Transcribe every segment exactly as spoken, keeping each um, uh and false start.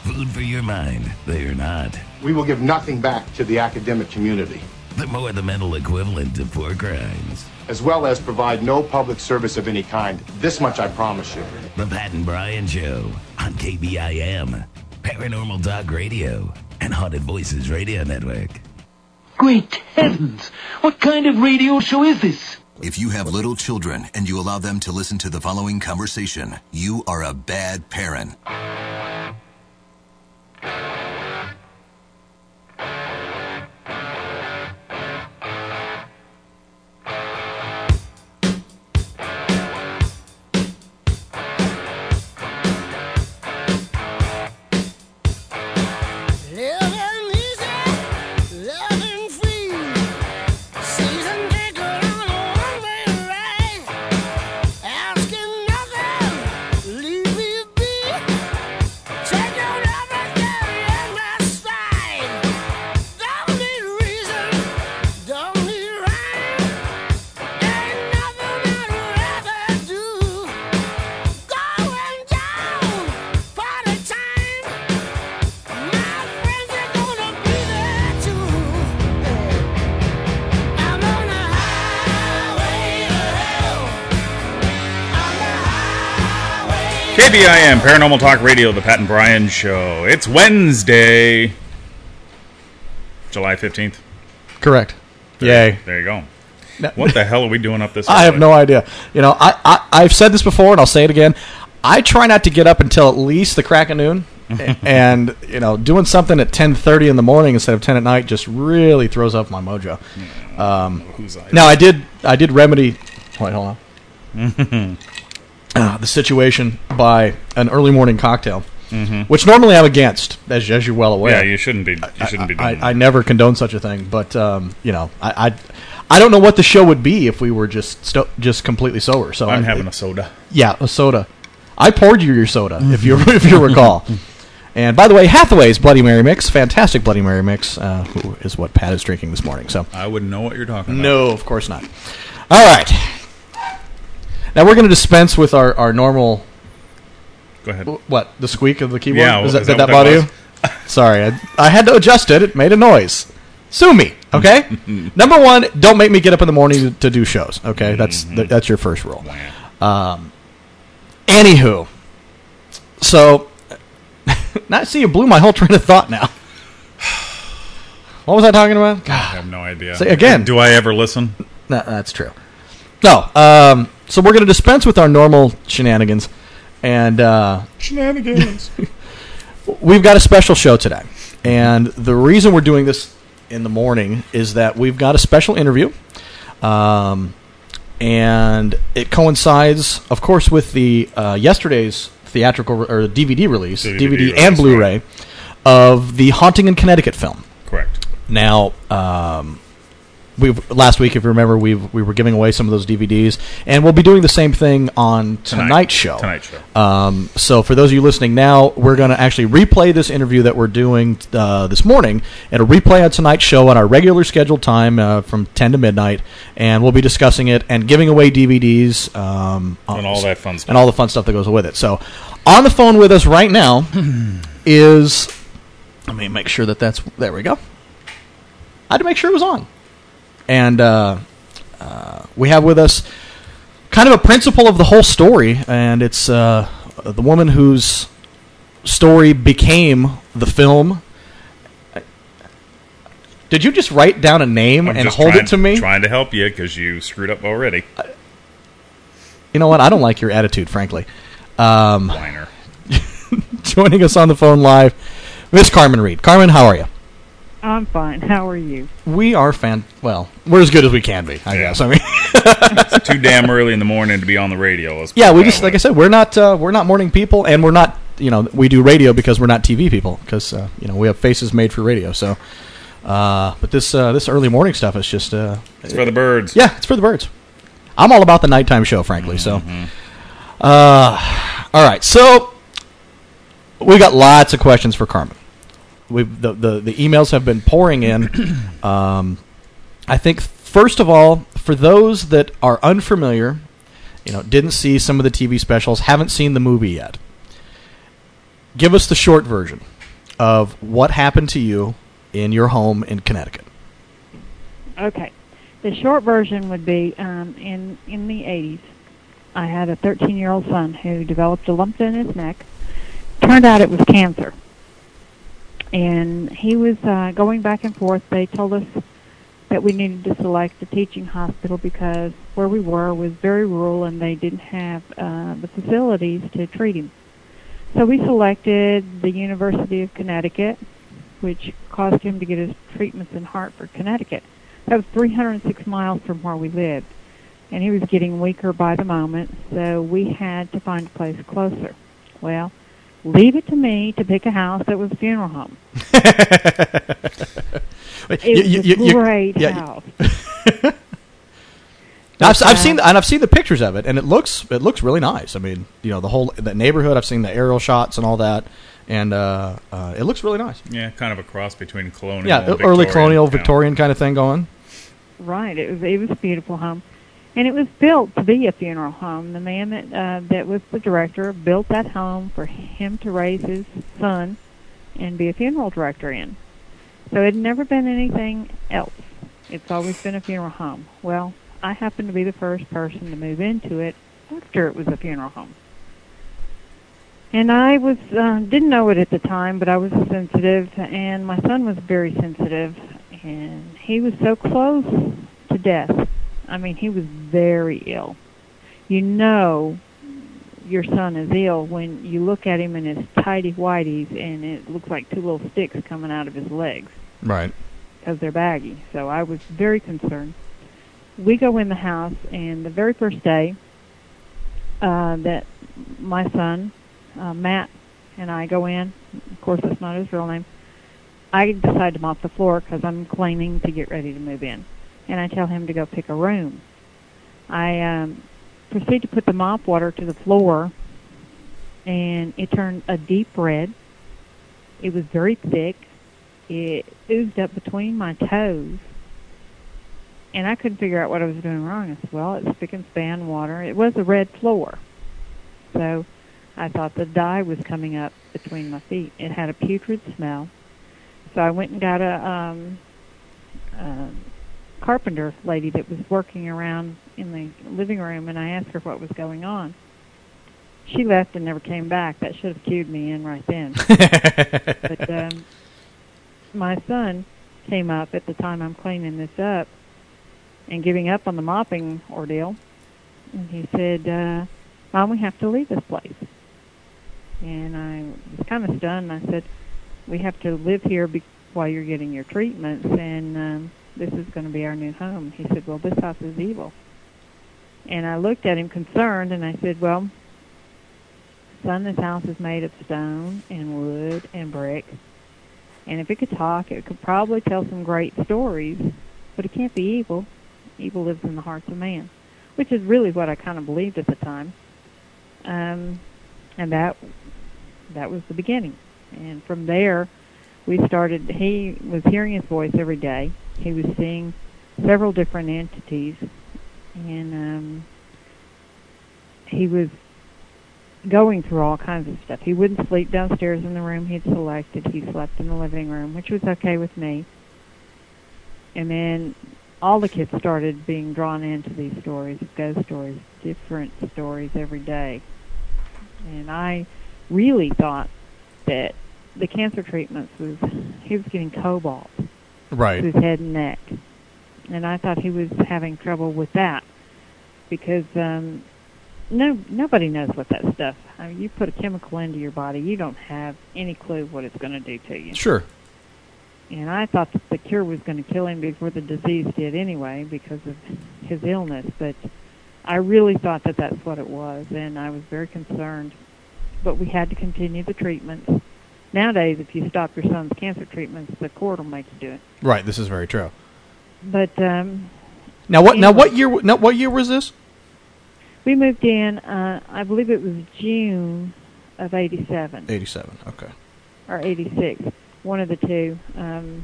food for your mind. They're not. We will give nothing back to the academic community. They're more the mental equivalent to pork rinds. As well as provide no public service of any kind. This much I promise you. The Pat and Brian Show on K B I M, Paranormal Talk Radio, and Haunted Voices Radio Network. Great heavens! What kind of radio show is this? If you have little children and you allow them to listen to the following conversation, you are a bad parent. K B I M, Paranormal Talk Radio, the Pat and Brian Show. It's Wednesday, July fifteenth. Correct. There, Yay. There you go. No. What the hell are we doing up this I have no idea. You know, I, I, I've said this before, and I'll say it again. I try not to get up until at least the crack of noon. And, you know, doing something at ten thirty in the morning instead of ten at night just really throws off my mojo. Yeah, um, who's I now, I did, I did remedy... Wait, hold on. Uh, the situation by an early morning cocktail, mm-hmm. which normally I'm against, as, as you're well aware. Yeah, you shouldn't be. You shouldn't I, be doing I, that. I never condone such a thing, but um, you know, I, I, I don't know what the show would be if we were just sto- just completely sober. So I'm I, having it, a soda. Yeah, a soda. I poured you your soda, if you if you recall. And by the way, Hathaway's Bloody Mary mix, fantastic Bloody Mary mix, uh, who is what Pat is drinking this morning. So I wouldn't know what you're talking about. No, of course not. All right. Now we're going to dispense with our, our normal... Go ahead. What? The squeak of the keyboard? Yeah. Is Well, that, is did that that bother that you? Sorry. I, I had to adjust it. It made a noise. Sue me, okay? Number one, don't make me get up in the morning to, to do shows, okay? That's mm-hmm. th- that's your first rule. Um, anywho. So, now see, you blew my whole train of thought now. What was I talking about? God. I have no idea. Say again. Do I ever listen? No, that's true. No. Um, so we're going to dispense with our normal shenanigans. And uh, shenanigans. We've got a special show today. And the reason we're doing this in the morning is that we've got a special interview. Um, and it coincides, of course, with the uh, yesterday's theatrical or D V D release, D V D, D V D and Blu-ray, right. of the Haunting in Connecticut film. Correct. Now, um, we've last week, if you remember, we we were giving away some of those D V Ds, and we'll be doing the same thing on Tonight. tonight's show. Tonight's show. Um, so for those of you listening now, we're going to actually replay this interview that we're doing uh, this morning, and a replay on tonight's show at our regular scheduled time uh, from ten to midnight, and we'll be discussing it and giving away D V Ds um, and all that fun stuff. and all the fun stuff that goes with it. So on the phone with us right now is, let me make sure that that's, there we go. I had to make sure it was on. And uh, uh, we have with us kind of a principle of the whole story, and it's uh, the woman whose story became the film. Did you just write down a name I'm and just hold trying, it to me? Trying to help you because you screwed up already. Uh, you know what? I don't like your attitude, frankly. Um, Whiner. Joining us on the phone live, Miss Carmen Reed. Carmen, how are you? I'm fine. How are you? We are fan. Well, we're as good as we can be, I yeah. guess. I mean, it's too damn early in the morning to be on the radio. Let's yeah, we just way. like I said, we're not uh, we're not morning people, and we're not you know we do radio because we're not T V people because uh, you know we have faces made for radio. So, uh, but this uh, this early morning stuff is just uh, it's for the birds. Yeah, it's for the birds. I'm all about the nighttime show, frankly. Mm-hmm. So, uh, all right, so we got lots of questions for Carmen. We've, the, the the emails have been pouring in. Um, I think first of all, for those that are unfamiliar, you know, didn't see some of the T V specials, haven't seen the movie yet, give us the short version. of what happened to you in your home in Connecticut. Okay. The short version would be um, in, in the eighties, I had a thirteen-year-old son who developed a lump in his neck. Turned out it was cancer. And he was uh, going back and forth. They told us that we needed to select a teaching hospital because where we were was very rural and they didn't have uh, the facilities to treat him. So we selected the University of Connecticut, which caused him to get his treatments in Hartford, Connecticut. That was three hundred six miles from where we lived. And he was getting weaker by the moment, so we had to find a place closer. Well, leave it to me to pick a house that was a funeral home. It You- was you- a you- great yeah, house. Now, I've, But, I've seen uh, and I've seen the pictures of it, and it looks it looks really nice. I mean, you know, the whole that neighborhood. I've seen the aerial shots and all that, and uh, uh, it looks really nice. Yeah, kind of a cross between colonial Yeah, and early Victorian. colonial, Yeah. Victorian kind of thing going. Right. It was it was a beautiful home, and it was built to be a funeral home. The man that uh, that was the director built that home for him to raise his son and be a funeral director in. So it had never been anything else. It's always been a funeral home. Well, I happened to be the first person to move into it after it was a funeral home. And I was uh, didn't know it at the time, but I was sensitive, and my son was very sensitive, and he was so close to death. I mean, he was very ill. You know your son is ill when you look at him in his tighty whities, and it looks like two little sticks coming out of his legs Right. because they're baggy. So I was very concerned. We go in the house, and the very first day uh, that my son, uh, Matt, and I go in, of course that's not his real name, I decide to mop the floor because I'm cleaning to get ready to move in. And I tell him to go pick a room. I um, proceed to put the mop water to the floor, and it turned a deep red. It was very thick. It oozed up between my toes. And I couldn't figure out what I was doing wrong. I said, well, it's spick and span water. It was a red floor. So I thought the dye was coming up between my feet. It had a putrid smell. So I went and got a um, uh, carpenter lady that was working around in the living room, and I asked her what was going on. She left and never came back. That should have cued me in right then. But um, my son came up at the time I'm cleaning this up and giving up on the mopping ordeal. And he said, uh, Mom, we have to leave this place. And I was kind of stunned. I said, we have to live here be- while you're getting your treatments, and um, this is going to be our new home. He said, well, this house is evil. And I looked at him concerned, and I said, well, son, this house is made of stone and wood and brick. And if it could talk, it could probably tell some great stories, but it can't be evil. Evil lives in the hearts of man, which is really what I kind of believed at the time. Um, and that that was the beginning. And from there, we started, he was hearing his voice every day. He was seeing several different entities. And um, he was going through all kinds of stuff. He wouldn't sleep downstairs in the room he'd selected. He slept in the living room, which was okay with me. And then all the kids started being drawn into these stories, ghost stories, different stories every day. And I really thought that the cancer treatments was, he was getting cobalt Right. to his head and neck. And I thought he was having trouble with that because um, no nobody knows what that stuff, I mean, you put a chemical into your body, you don't have any clue what it's going to do to you. Sure. And I thought that the cure was going to kill him before the disease did anyway because of his illness. But I really thought that that's what it was, and I was very concerned. But we had to continue the treatments. Nowadays, if you stop your son's cancer treatments, the court will make you do it. Right. This is very true. But um, Now what? Now anyway, what year? Now what year was this? we moved in, uh, I believe it was June of eighty-seven. Eighty-seven. Okay. Or eighty-six, one of the two. Um,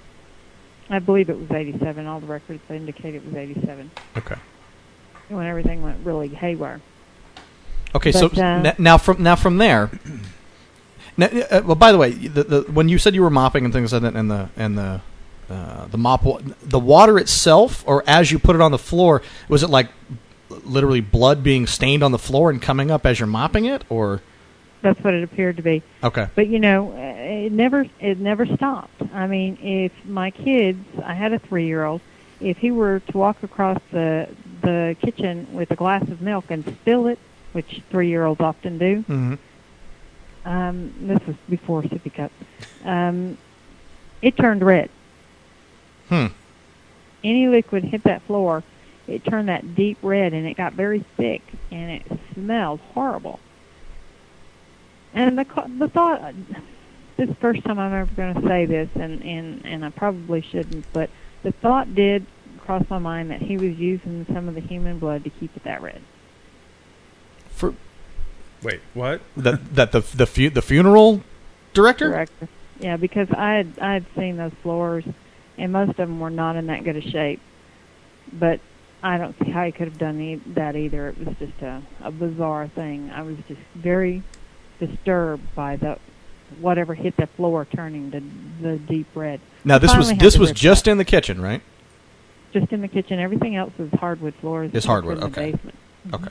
I believe it was eighty-seven. All the records indicate it was eighty-seven. Okay. When everything went really haywire. Okay. But, so uh, n- now from now from there, Now, uh, well, by the way, the, the, when you said you were mopping and things like that, and the and the uh, the mop, wa- the water itself, or as you put it on the floor, was it like literally blood being stained on the floor and coming up as you're mopping it, or? That's what it appeared to be. Okay. But you know, it never it never stopped. I mean, if my kids, I had a three-year-old, if he were to walk across the the kitchen with a glass of milk and spill it, which three-year-olds often do. Mm-hmm. Um, this was before sippy cups. Um, it turned red. Hmm. Any liquid hit that floor, it turned that deep red, and it got very thick, and it smelled horrible. And the the thought, this is the first time I'm ever going to say this, and, and, and I probably shouldn't, but the thought did cross my mind that he was using some of the human blood to keep it that red. For Wait, what? that that the the fu- the funeral director? Director. Yeah, because I had I had seen those floors, and most of them were not in that good a shape. But I don't see how he could have done e- that either. It was just a, a bizarre thing. I was just very disturbed by the whatever hit the floor turning to the deep red. Now this was Finally had this to was rip just that. in the kitchen, right? Just in the kitchen. Everything else was hardwood floors. It's hardwood, in the okay. basement. Okay.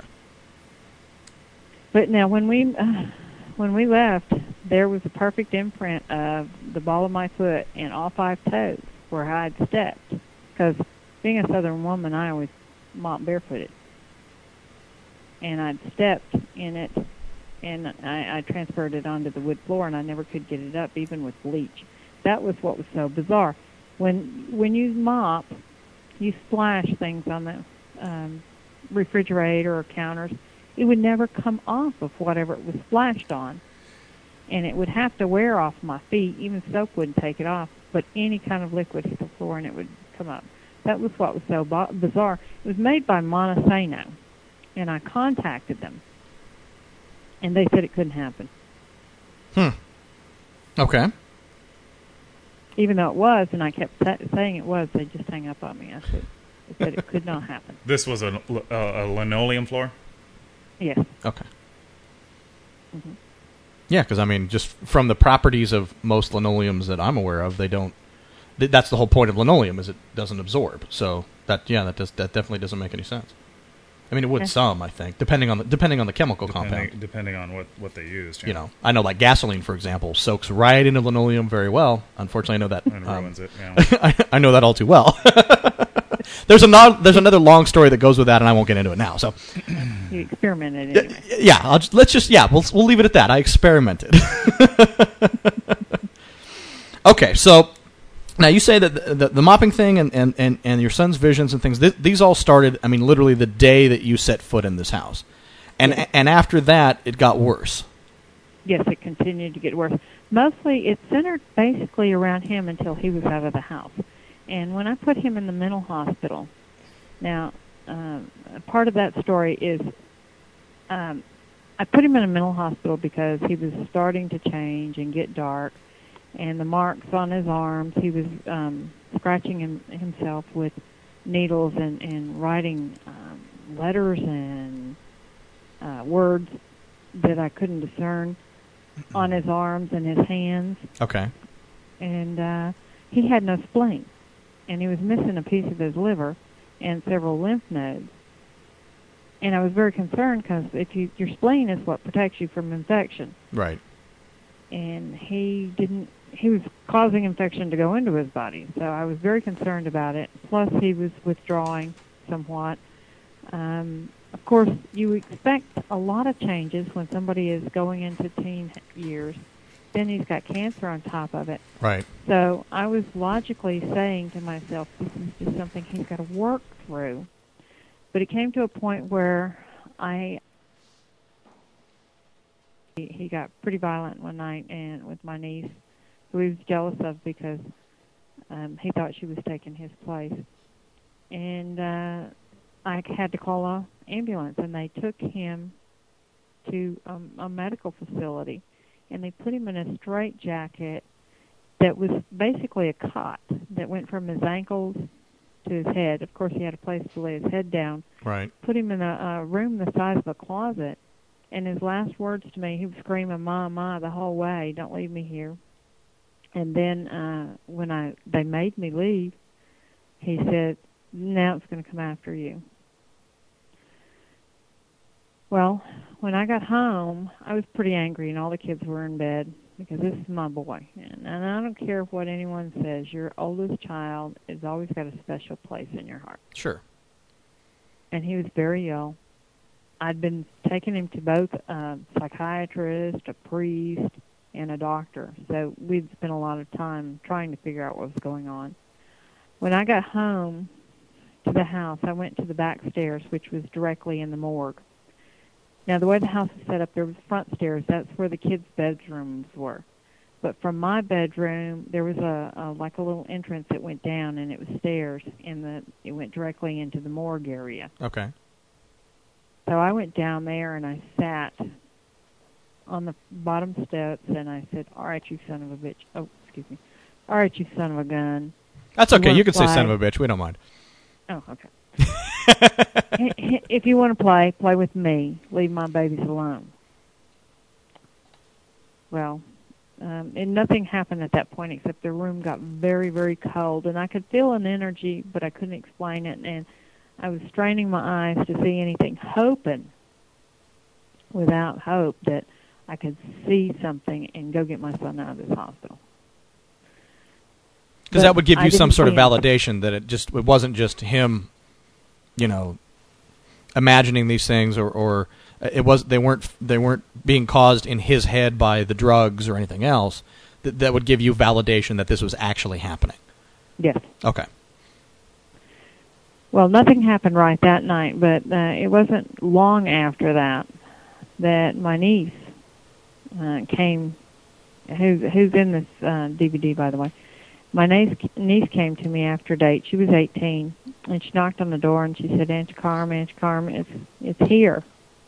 But now, when we uh, when we left, there was a perfect imprint of the ball of my foot and all five toes where I had stepped. Because being a Southern woman, I always mop barefooted, and I'd stepped in it, and I, I transferred it onto the wood floor, and I never could get it up, even with bleach. That was what was so bizarre. When when you mop, you splash things on the um, refrigerator or counters. It would never come off of whatever it was splashed on. And it would have to wear off my feet. Even soap wouldn't take it off. But any kind of liquid hit the floor and it would come up. That was what was so bo- bizarre. It was made by Montesano. And I contacted them. And they said it couldn't happen. Hmm. Okay. Even though it was, and I kept sa- saying it was, they just hung up on me. I said, they said it could not happen. This was a, a, a linoleum floor? Yes. Okay. Mm-hmm. Yeah, because I mean, just from the properties of most linoleums that I'm aware of, they don't. Th- that's the whole point of linoleum, is it doesn't absorb. So that yeah, that does that definitely doesn't make any sense. I mean, it would Okay. some, I think, depending on the depending on the chemical Depending, compound. depending on what, what they used. Yeah. You know, I know like gasoline, for example, soaks right into linoleum very well. Unfortunately, I know that And um, ruins it. Yeah. I, I know that all too well. There's a no- there's another long story that goes with that, and I won't get into it now. So, You experimented anyway. yeah, I'll just, let's just yeah, we'll we'll leave it at that. I experimented. Okay, so now you say that the, the, the mopping thing and, and, and, and your son's visions and things, th- these all started, I mean, literally the day that you set foot in this house, and Yes. and after that, it got worse. Yes, it continued to get worse. Mostly, it centered basically around him until he was out of the house. And when I put him in the mental hospital, now, um, part of that story is um, I put him in a mental hospital because he was starting to change and get dark, and the marks on his arms, he was um, scratching him, himself with needles and, and writing um, letters and uh, words that I couldn't discern on his arms and his hands. Okay. And uh, he had no spleen, and he was missing a piece of his liver and several lymph nodes. And I was very concerned because if you, your spleen is what protects you from infection, Right. and he didn't. He was causing infection to go into his body, so I was very concerned about it. Plus, he was withdrawing somewhat. Um, of course, you expect a lot of changes when somebody is going into teen years. Then he's got cancer on top of it. Right. So I was logically saying to myself, this is just something he's got to work through. But it came to a point where I he, he got pretty violent one night and with my niece, who he was jealous of because um, he thought she was taking his place. And uh, I had to call an ambulance, and they took him to um, a medical facility, and they put him in a straitjacket that was basically a cot that went from his ankles to his head. Of course, he had a place to lay his head down. Right. Put him in a, a room the size of a closet And his last words to me, he was screaming, "Ma, Ma," the whole way, "Don't leave me here." And then uh, when I they made me leave, he said, "Now it's going to come after you." Well, when I got home, I was pretty angry, and all the kids were in bed because this is my boy. And, and I don't care what anyone says. Your oldest child has always got a special place in your heart. Sure. And he was very ill. I'd been taking him to both a psychiatrist, a priest, and a doctor. So we'd spent a lot of time trying to figure out what was going on. When I got home to the house, I went to the back stairs, which was directly in the morgue. Now, the way the house was set up, there was front stairs. That's where the kids' bedrooms were. But from my bedroom, there was a, a like a little entrance that went down, and it was stairs, and the it went directly into the morgue area. Okay. So I went down there, and I sat on the bottom steps, and I said, "All right, you son of a bitch." Oh, excuse me. "All right, you son of a gun." That's okay. You, you can play? say son of a bitch. We don't mind. Oh, okay. If you want to play, play with me. Leave my babies alone. Well, um, and nothing happened at that point except the room got very, very cold, and I could feel an energy, but I couldn't explain it, and I was straining my eyes to see anything, hoping, without hope, that I could see something and go get my son out of this hospital. Because that would give I you some didn't sort of see anything. validation that it just it wasn't just him, you know, imagining these things, or, or it was they weren't they weren't being caused in his head by the drugs or anything else. That that would give you validation that this was actually happening. Yes. Okay. Well, nothing happened right that night, but uh, it wasn't long after that that my niece uh, came, who's, who's in this uh, D V D, by the way. My niece, niece came to me after date. She was eighteen, and she knocked on the door, and she said, "Auntie Carm, Auntie Carm, it's, it's here.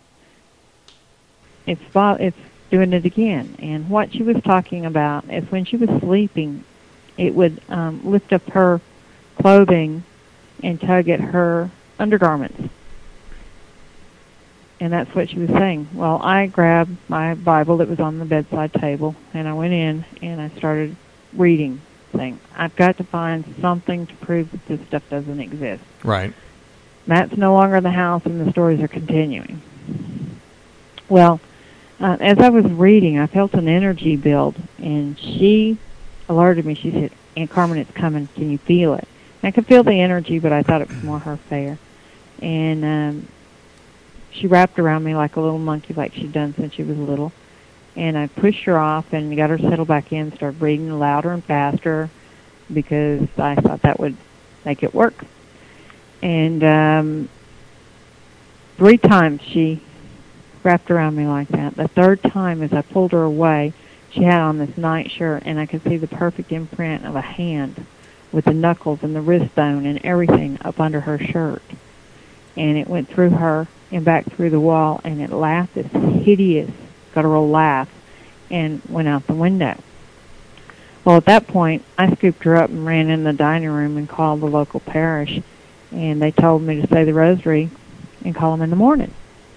It's, it's doing it again." And what she was talking about is when she was sleeping, it would um, lift up her clothing and tug at her undergarments. And that's what she was saying. Well, I grabbed my Bible that was on the bedside table, and I went in, and I started reading, saying, "I've got to find something to prove that this stuff doesn't exist." Right. Matt's no longer in the house, and the stories are continuing. Well, uh, as I was reading, I felt an energy build, and she alerted me. She said, "Aunt Carmen, it's coming. Can you feel it?" I could feel the energy, but I thought it was more her fair. And um, she wrapped around me like a little monkey, like she'd done since she was little. And I pushed her off and got her settled back in, started reading louder and faster because I thought that would make it work. And um, three times she wrapped around me like that. The third time, as I pulled her away, she had on this nightshirt, and I could see the perfect imprint of a hand with the knuckles and the wrist bone and everything up under her shirt. And it went through her and back through the wall, and it laughed this hideous, guttural laugh, and went out the window. Well, at that point, I scooped her up and ran in the dining room and called the local parish, and they told me to say the rosary and call them in the morning.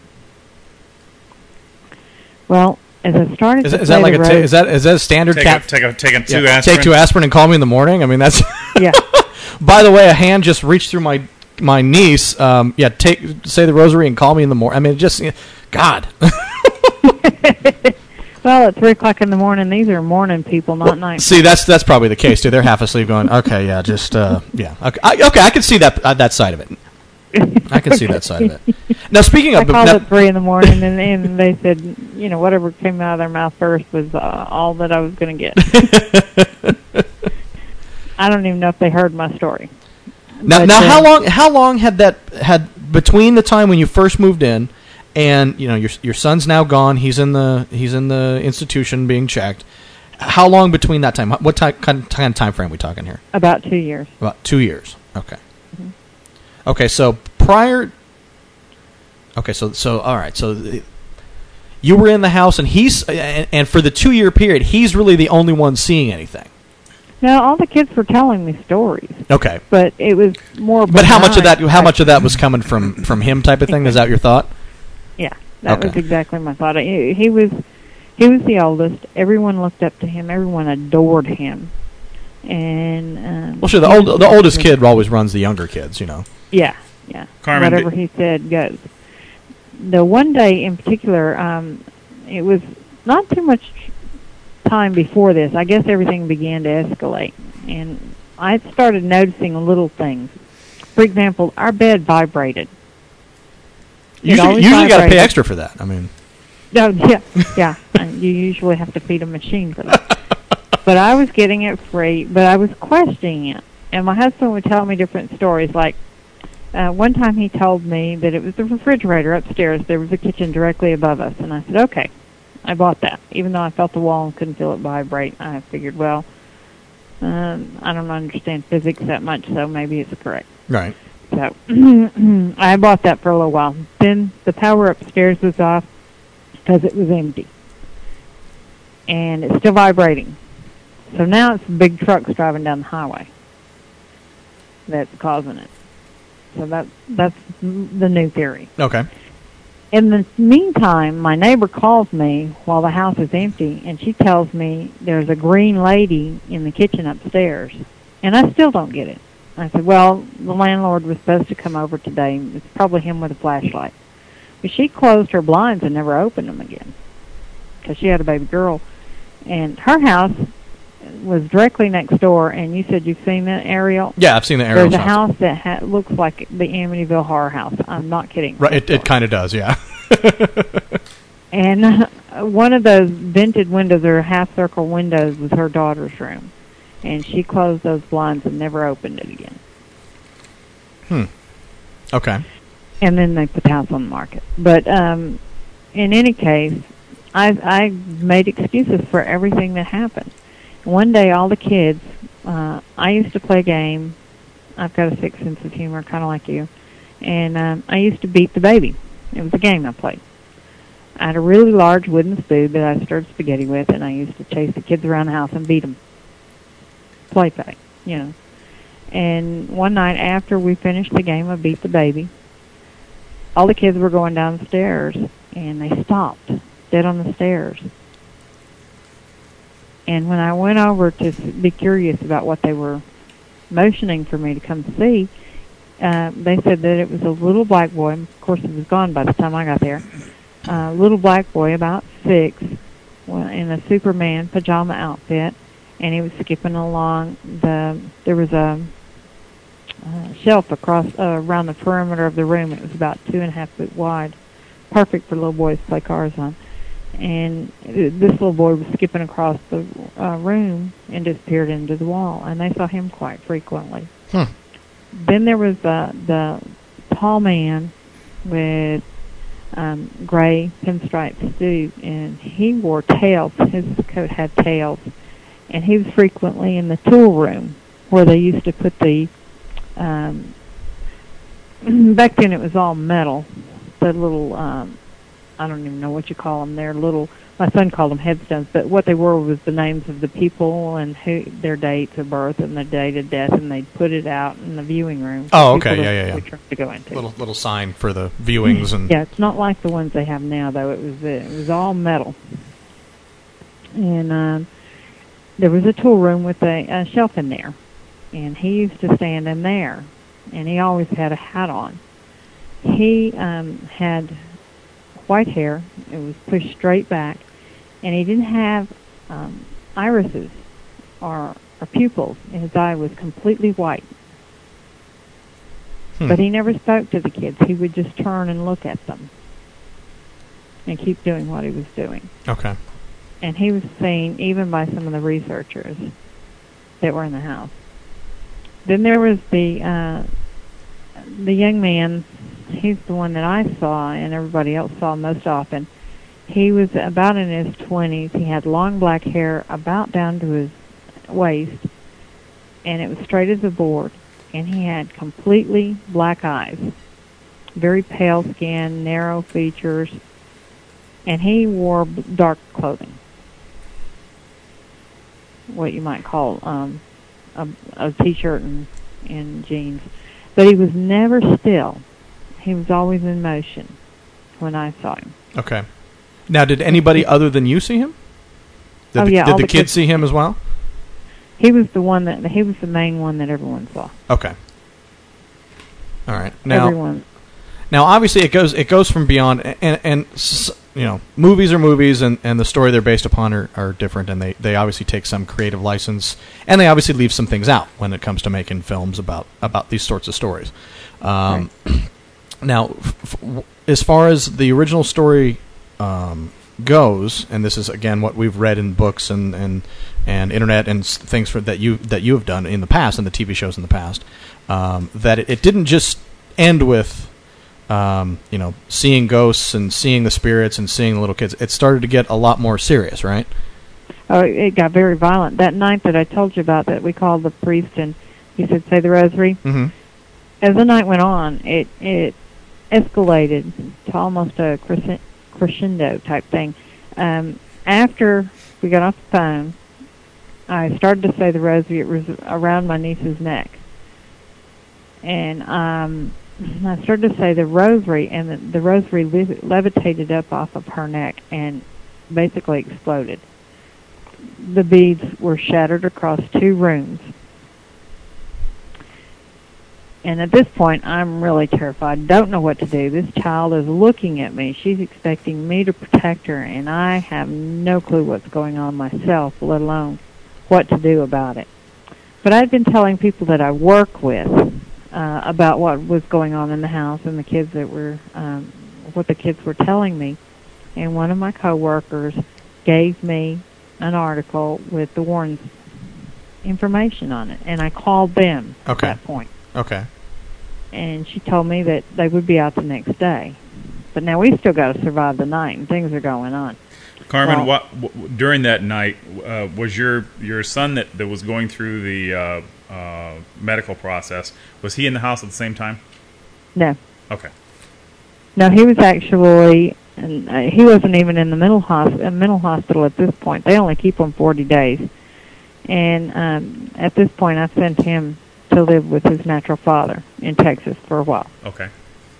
Well, as I started Is, to is say that like the a ta- rosary, is that is that a standard Take cat? a, take a, take a two yeah, aspirin. Take two aspirin and call me in the morning. I mean, that's. yeah. By the way, a hand just reached through my my niece. Um, yeah, take say the rosary and call me in the morning. I mean, just God. Well, at three o'clock in the morning, these are morning people, not night. See, that's that's probably the case too. They're half asleep, going, "Okay, yeah, just uh, yeah, okay, I, okay, I can see that uh, that side of it. I can see that side of it." Now, speaking I of, called now, at three in the morning, and, and they said, you know, whatever came out of their mouth first was uh, all that I was going to get. I don't even know if they heard my story. now, But, now, uh, how long how long had that had between the time when you first moved in and you know your your son's now gone? He's in the he's in the institution being checked. How long between that time? What time kind of time, time frame are we talking here? About two years. About two years. Okay. Mm-hmm. Okay, so prior. Okay, so so all right, so th- you were in the house, and he's and, and for the two year period, he's really the only one seeing anything. Now, all the kids were telling me stories, Okay, but it was more. but how much of that? benign. How much of that was coming from from him, type of thing? Is that your thought? Yeah. That Okay. was exactly my thought. He, he was he was the oldest. Everyone looked up to him. Everyone adored him. And um, Well, sure. The he old, was- the oldest kid always runs the younger kids. You know. Yeah, yeah. Carmen, Whatever did- he said goes. The one day in particular, um, it was not too much time before this. I guess everything began to escalate, and I started noticing little things. For example, our bed vibrated. It Usually, always usually got to pay vibrated. extra for that. I mean, No, yeah, yeah. And you usually have to feed a machine for that. But I was getting it free, but I was questioning it. And my husband would tell me different stories. Like, uh, one time he told me that it was the refrigerator upstairs. There was a kitchen directly above us. And I said, okay, I bought that. Even though I felt the wall and couldn't feel it vibrate, I figured, well, um, I don't understand physics that much, so maybe it's correct. right. So I bought that for a little while. Then the power upstairs was off because it was empty. And it's still vibrating. So now it's big trucks driving down the highway that's causing it. So that that's the new theory. Okay. In the meantime, my neighbor calls me while the house is empty, and she tells me there's a green lady in the kitchen upstairs. And I still don't get it. I said, well, the landlord was supposed to come over today. It's probably him with a flashlight. But she closed her blinds and never opened them again because she had a baby girl. And her house was directly next door, and you said you've seen that, Ariel? Yeah, I've seen the aerial There's a shots. house that ha- looks like the Amityville Horror House. I'm not kidding. Right. It, it kind of does. Yeah. And uh, one of those vented windows or half-circle windows was her daughter's room. And she closed those blinds and never opened it again. Hmm. Okay. And then they put the house on the market. But um, in any case, I I made excuses for everything that happened. One day, all the kids, uh, I used to play a game. I've got a sick sense of humor, kind of like you. And um, I used to beat the baby. It was a game I played. I had a really large wooden spoon that I stirred spaghetti with, and I used to chase the kids around the house and beat them. Play fight, you know. And one night after we finished the game of Beat the Baby, all the kids were going downstairs, and they stopped dead on the stairs. And when I went over to be curious about what they were motioning for me to come see, uh, they said that it was a little black boy. Of course, he was gone by the time I got there. A uh, little black boy, about six, in a Superman pajama outfit, and he was skipping along the. There was a uh, shelf across uh, around the perimeter of the room. It was about two and a half foot wide, perfect for little boys to play cars on. And this little boy was skipping across the uh, room and disappeared into the wall, and they saw him quite frequently. Hmm. Then there was uh, the tall man with um, gray pinstripe suit, and he wore tails. His coat had tails, and he was frequently in the tool room where they used to put the. Um, back then, it was all metal. The little. Um, I don't even know what you call them. They're little, my son called them headstones, but what they were was the names of the people and who their dates of birth and their date of death, and they'd put it out in the viewing room. for Oh, okay, people yeah, to- yeah, yeah. to go into. Little little sign for the viewings and. Yeah, it's not like the ones they have now, though. It was it was all metal. And um, there was a tool room with a, a shelf in there, and he used to stand in there, and he always had a hat on. He um, had white hair. It was pushed straight back, and he didn't have um, irises or, or pupils. His eye was completely white. Hmm. But he never spoke to the kids. He would just turn and look at them and keep doing what he was doing. Okay. And he was seen even by some of the researchers that were in the house. Then there was the uh, the young man. He's the one that I saw and everybody else saw most often. He was about in his twenties. He had long black hair about down to his waist, and it was straight as a board. And he had completely black eyes, very pale skin, narrow features, and he wore b- dark clothing, what you might call um, a, a t-shirt and, and jeans. But he was never still. He was always in motion. when I saw him. Okay. Now, did anybody other than you see him? Did Oh, the, yeah, Did all the, the kids kids- see him as well? He was the one that he was the main one that everyone saw. Okay. All right. Now, everyone. now, obviously, it goes it goes from beyond, and and s- you know, movies are movies, and, and the story they're based upon are, are different, and they, they obviously take some creative license, and they obviously leave some things out when it comes to making films about about these sorts of stories. Um, Right. Now, f- f- as far as the original story um, goes, and this is again what we've read in books and, and, and internet and s- things for, that you that you have done in the past and the T V shows in the past, um, that it, it didn't just end with um, you know seeing ghosts and seeing the spirits and seeing the little kids. It started to get a lot more serious, right? Oh, it got very violent. That night that I told you about that we called the priest and he said, say the rosary. Mm-hmm. As the night went on, it it escalated to almost a crescen- crescendo type thing. Um, after we got off the phone, I started to say the rosary. It was around my niece's neck. And um, I started to say the rosary, and the, the rosary lev- levitated up off of her neck and basically exploded. The beads were shattered across two rooms. And at this point, I'm really terrified. Don't know what to do. This child is looking at me. She's expecting me to protect her, and I have no clue what's going on myself, let alone what to do about it. But I'd been telling people that I work with uh, about what was going on in the house and the kids that were, um, what the kids were telling me. And one of my coworkers gave me an article with the Warrens' information on it, and I called them Okay. at that point. Okay. And she told me that they would be out the next day. But now we still got to survive the night, and things are going on. Carmen, Well- what w- during that night uh, was your your son that, that was going through the uh, uh, medical process? Was he in the house at the same time? No. Okay. No, he was actually, and uh, he wasn't even in the mental, hosp- uh, mental hospital at this point. They only keep him forty days. And um, at this point, I sent him to live with his natural father in Texas for a while. Okay.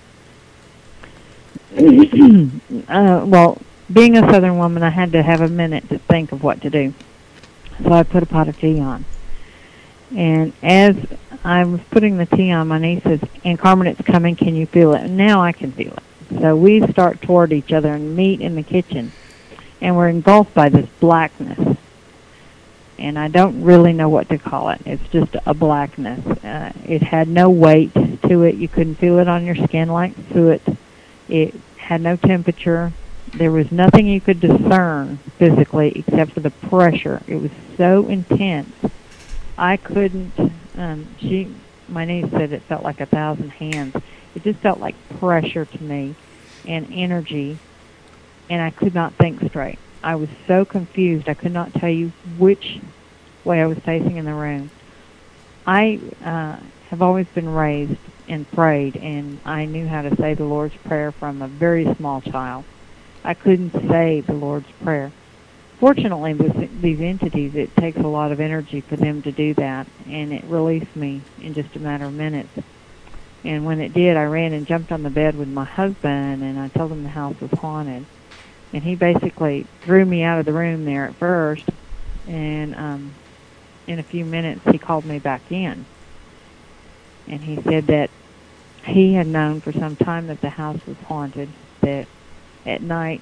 uh, well, being a Southern woman, I had to have a minute to think of what to do. So I put a pot of tea on. And as I was putting the tea on, my niece says, and Carmen, it's coming, can you feel it? And now I can feel it. So we start toward each other and meet in the kitchen. And we're engulfed by this blackness. And I don't really know what to call it. It's just a blackness. Uh, it had no weight to it. You couldn't feel it on your skin like soot. It had no temperature. There was nothing you could discern physically except for the pressure. It was so intense. I couldn't, um, she, my niece said it felt like a thousand hands. It just felt like pressure to me and energy, and I could not think straight. I was so confused. I could not tell you which way I was facing in the room. I uh, have always been raised and prayed, and I knew how to say the Lord's Prayer from a very small child. I couldn't say the Lord's Prayer. Fortunately, this, these entities, it takes a lot of energy for them to do that, and it released me in just a matter of minutes. And when it did, I ran and jumped on the bed with my husband, and I told him the house was haunted. And he basically threw me out of the room there at first, and um, in a few minutes he called me back in. And he said that he had known for some time that the house was haunted, that at night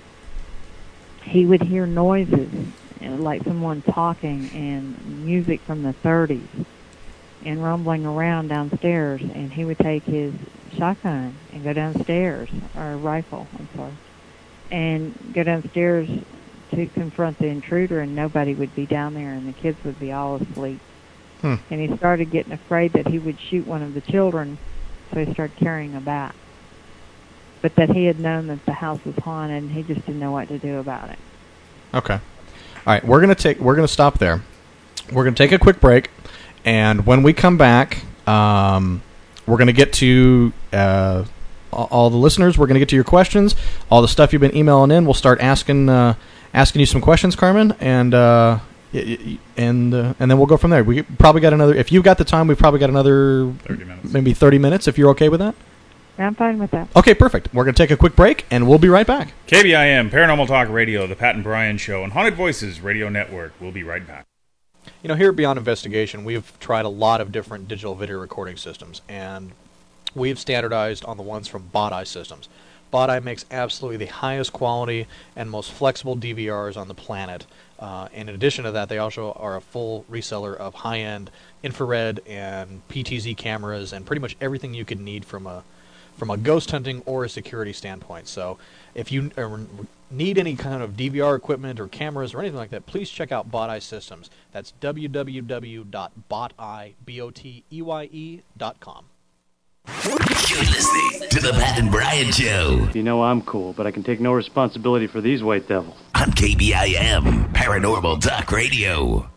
he would hear noises, you know, like someone talking and music from the thirties and rumbling around downstairs, and he would take his shotgun and go downstairs, or rifle, I'm sorry, and go downstairs to confront the intruder, and nobody would be down there, and the kids would be all asleep. Hmm. And he started getting afraid that he would shoot one of the children, so he started carrying a bat. But that he had known that the house was haunted, and he just didn't know what to do about it. Okay. All right, we're gonna take we're gonna stop there. We're gonna take a quick break, and when we come back, um, we're gonna get to uh, all the listeners. We're gonna get to your questions, all the stuff you've been emailing in. We'll start asking uh, asking you some questions, Carmen, and uh, and uh, and then we'll go from there. We probably got another. If you've got the time, we've probably got another thirty minutes. maybe thirty minutes. If you're okay with that. I'm fine with that. Okay, perfect. We're going to take a quick break, and we'll be right back. K B I M, Paranormal Talk Radio, the Pat and Brian Show, and Haunted Voices Radio Network. We'll be right back. You know, here at Beyond Investigation, we've tried a lot of different digital video recording systems, and we've standardized on the ones from Bot-Eye Systems. Bot-Eye makes absolutely the highest quality and most flexible D V Rs on the planet. Uh, and in addition to that, they also are a full reseller of high-end infrared and P T Z cameras and pretty much everything you could need from a from a ghost hunting or a security standpoint. So if you uh, need any kind of D V R equipment or cameras or anything like that, please check out Bot-Eye Systems. That's w w w dot bot eye dot com. You're listening to the Pat and Brian Show You know I'm cool, but I can take no responsibility for these white devils. on K B I M, Paranormal Talk Radio.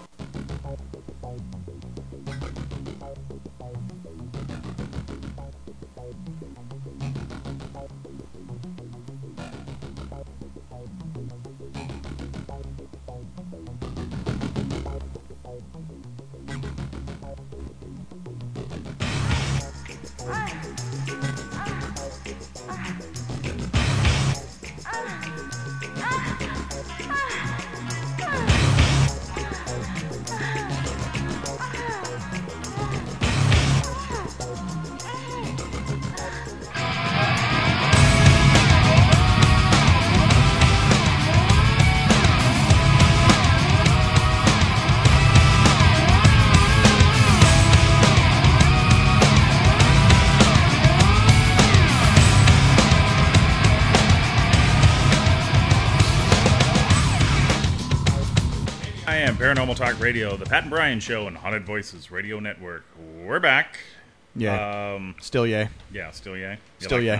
Paranormal Talk Radio, the Pat and Brian Show, and Haunted Voices Radio Network. We're back. Yeah. Um, still yay. Yeah, still yay. You Still like yay. that?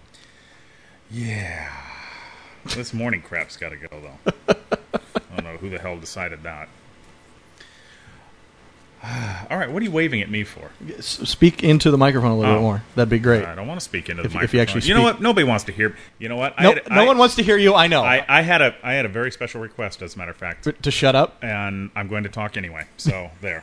Yeah. This morning crap's got to go, though. I don't know who the hell decided that. All right, what are you waving at me for? S- Speak into the microphone a little Oh. bit more. That'd be great. I don't want to speak into If- the if you microphone. actually You know speak- what? Nobody wants to hear. You know what? No, I had, no I, one wants to hear you. I know. I, I had a I had a very special request, as a matter of fact, to, to shut up. and I'm going to talk anyway. So there.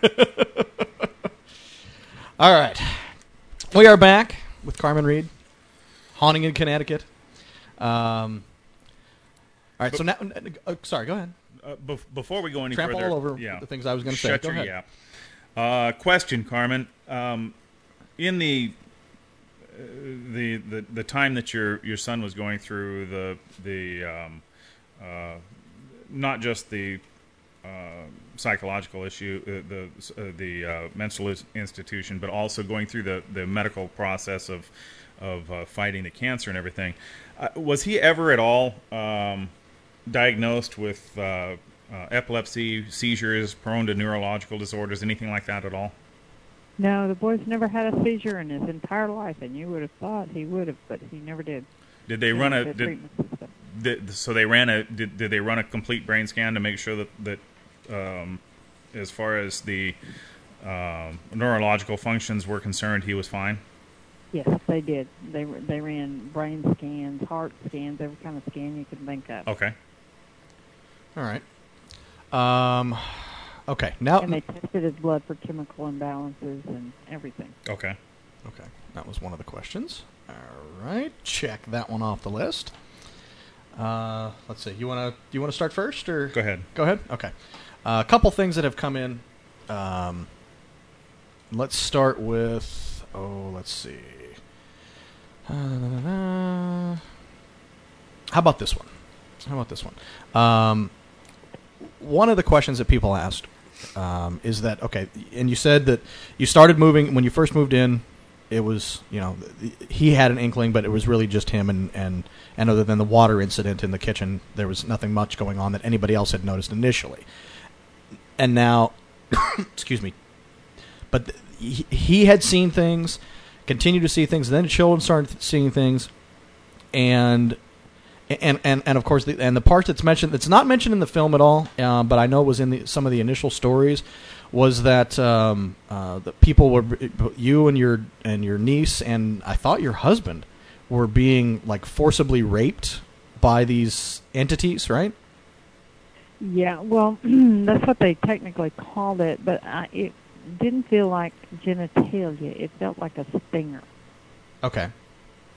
All right. We are back with Carmen Reed, haunting in Connecticut. Um, all right. So now, uh, sorry. Go ahead. Uh, bef- before we go any Trample further, all over yeah. the things I was going to say. Shut Go your ahead. yap. Uh, question, Carmen. Um, in the, uh, the the the time that your your son was going through the the um, uh, not just the uh, psychological issue, uh, the uh, the uh, mental institution, but also going through the, the medical process of of uh, fighting the cancer and everything, uh, was he ever at all um, diagnosed with uh, uh, epilepsy, seizures, prone to neurological disorders, anything like that at all? No, the boy's never had a seizure in his entire life, and you would have thought he would have, but he never did. Did they Yeah, run a the did, treatment system. did so they ran a did, did they run a complete brain scan to make sure that that um, as far as the um, neurological functions were concerned, he was fine? Yes, they did. They were- they ran brain scans, heart scans, every kind of scan you could think of. Okay. All right. Um, okay. Now. And they tested his blood for chemical imbalances and everything. Okay. Okay. That was one of the questions. All right. Check that one off the list. Uh, let's see. You want to you want to start first, or Go ahead. Go ahead. Okay. Uh, a couple things that have come in. Um, let's start with. Oh, let's see. Uh, how about this one? How about this one? Um, one of the questions that people asked um, is that okay? And you said that you started moving when you first moved in. It was, you know, he had an inkling, but it was really just him, and, and, and other than the water incident in the kitchen, there was nothing much going on that anybody else had noticed initially. And now, excuse me, but th- he, he had seen things, continued to see things, then children started seeing things, and and and, and of course, the, and the part that's mentioned, that's not mentioned in the film at all, uh, but I know it was in the, some of the initial stories, was that um, uh, the people were, you and your and your niece and I thought your husband were being like forcibly raped by these entities, right? Yeah, well, that's what they technically called it, but I, it didn't feel like genitalia. It felt like a stinger. Okay.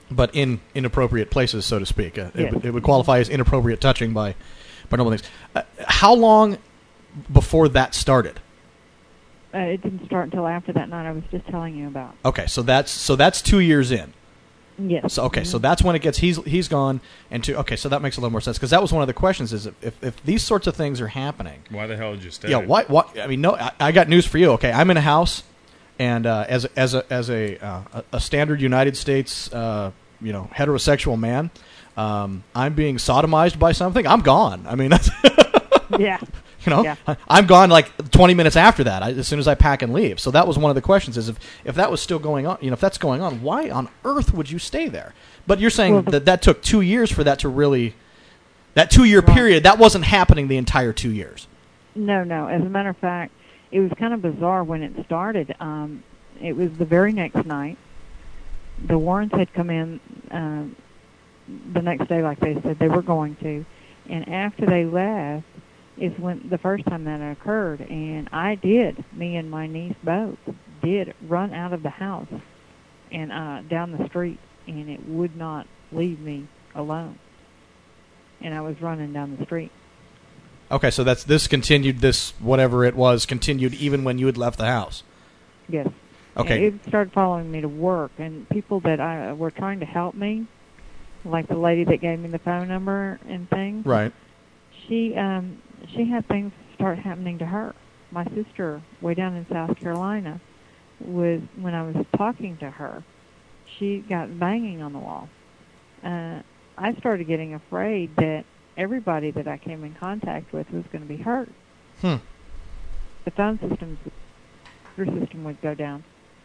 but in inappropriate places, so to speak. Uh, Yes. it, it would qualify as inappropriate touching by, by normal things. Uh, how long before that started? Uh, it didn't start until after that night I was just telling you about. Okay, so that's so that's two years in. Yes. So okay, so Mhm. that's when it gets he's he's gone, and two okay, so that makes a little more sense because that was one of the questions: is if, if if these sorts of things are happening, Why the hell did you stay? yeah, why why? I mean, no, I, I got news for you. Okay, I'm in a house, and uh, as as a as a uh, a- a standard United States uh, you know heterosexual man, um, I'm being sodomized by something. I'm gone. I mean, that's, Yeah. you know, Yeah. I- I'm gone like twenty minutes after that. I, as soon as I pack and leave. So that was one of the questions: is if if that was still going on, you know, if that's going on, why on earth would you stay there? But you're saying Well, the- that that took two years for that to really, that two year Right. period, that wasn't happening the entire two years. No, no. As a matter of fact, it was kind of bizarre when it started. Um, it was the very next night. The Warrens had come in um, the next day, like they said they were going to, and after they left is when the first time that occurred. And I did, me and my niece both, did run out of the house and uh, down the street, and it would not leave me alone. And I was running down the street. Okay, so that's this continued. This whatever it was continued even when you had left the house. Yes. Okay. And it started following me to work, and people that I were trying to help me, like the lady that gave me the phone number and things. Right. She um she had things start happening to her. My sister, way down in South Carolina, was when I was talking to her, she got banging on the wall. Uh, I started getting afraid that everybody that I came in contact with was going to be hurt. Hmm. The phone systems, her system would go down.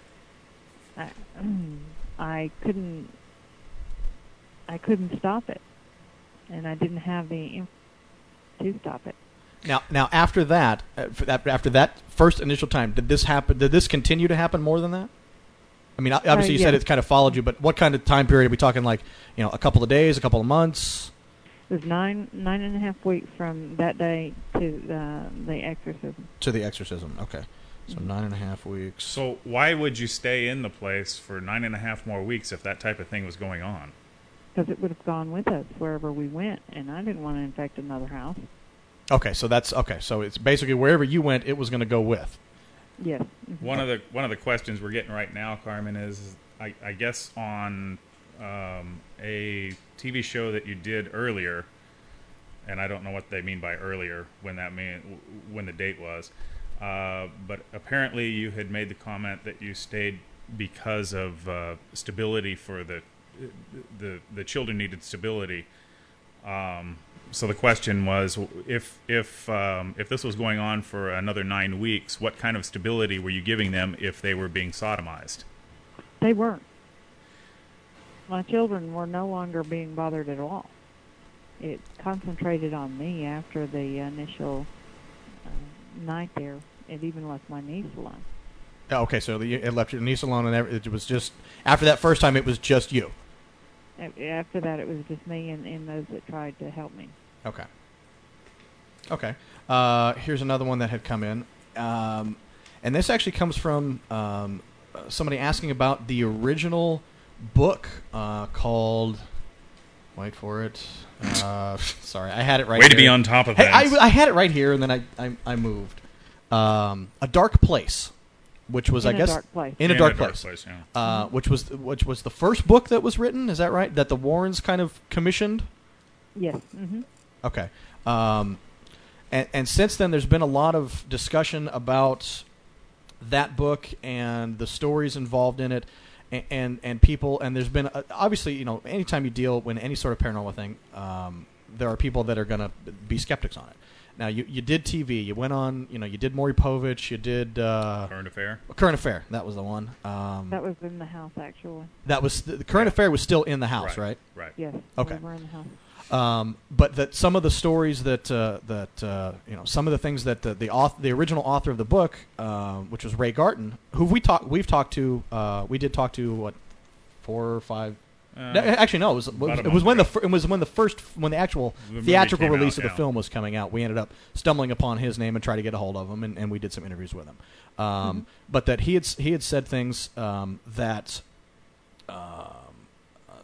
I, I couldn't, I couldn't stop it, and I didn't have the inf- to stop it. Now, now after that, uh, f- after after that first initial time, did this happen? Did this continue to happen more than that? I mean, obviously Uh, you said yes. it's kind of followed you, but what kind of time period are we talking? Like, you know, a couple of days, a couple of months? It was nine nine and a half weeks from that day to uh, the exorcism. To the exorcism. Okay, so nine and a half weeks. So why would you stay in the place for nine and a half more weeks if that type of thing was going on? Because it would have gone with us wherever we went, and I didn't want to infect another house. Okay, so that's okay. So it's basically wherever you went, it was going to go with. Yes. Mhm. One of the one of the questions we're getting right now, Carmen, is I, I guess on um, a T V show that you did earlier, and I don't know what they mean by earlier, when that mean when the date was, uh, but apparently you had made the comment that you stayed because of uh, stability for the the the children needed stability. Um, so the question was, if if um, if this was going on for another nine weeks, what kind of stability were you giving them if they were being sodomized? They weren't. My children were no longer being bothered at all. It concentrated on me after the initial uh, night there. It even left my niece alone. Oh, okay, so the, it left your niece alone, and every- it was just after that first time, it was just you. A- After that, it was just me and, and those that tried to help me. Okay. Okay. Uh, here's another one that had come in, um, and this actually comes from um, uh, somebody asking about the original book uh, called. Wait for it. Uh, sorry, I had it right. Way here. to be on top of Hey, things. I, I had it right here, and then I I, I moved. Um, A Dark Place, which was In I a guess dark place. in a In dark a dark place, place, yeah. uh, which was which was the first book that was written. Is that right? That the Warrens kind of commissioned. Yes. hmm Okay. Um, and, and since then, there's been a lot of discussion about that book and the stories involved in it, and and, and people. And there's been uh, obviously, you know, anytime you deal with any sort of paranormal thing, um, there are people that are going to be skeptics on it. Now, you, you did T V. You went on, you know, you did Maury Povich. You did uh, Current affair. Current Affair. That was the one. Um, That was in the house, actually. that was the, the Current Affair was still in the house, right? Right. Yes. Okay. We were in the house. Um, but that some of the stories that uh, that uh, you know, some of the things that the the, author, the original author of the book, uh, which was Ray Garton, who we talked we've talked to, uh, we did talk to what four or five. Uh, no, actually, no, it was about a it was month when the ago. fir- it was when the first when the actual The movie theatrical came release out, of the yeah. film was coming out. We ended up stumbling upon his name and tried to get a hold of him, and, and we did some interviews with him. Um, Mm-hmm. But that he had s- he had said things um, that. Um,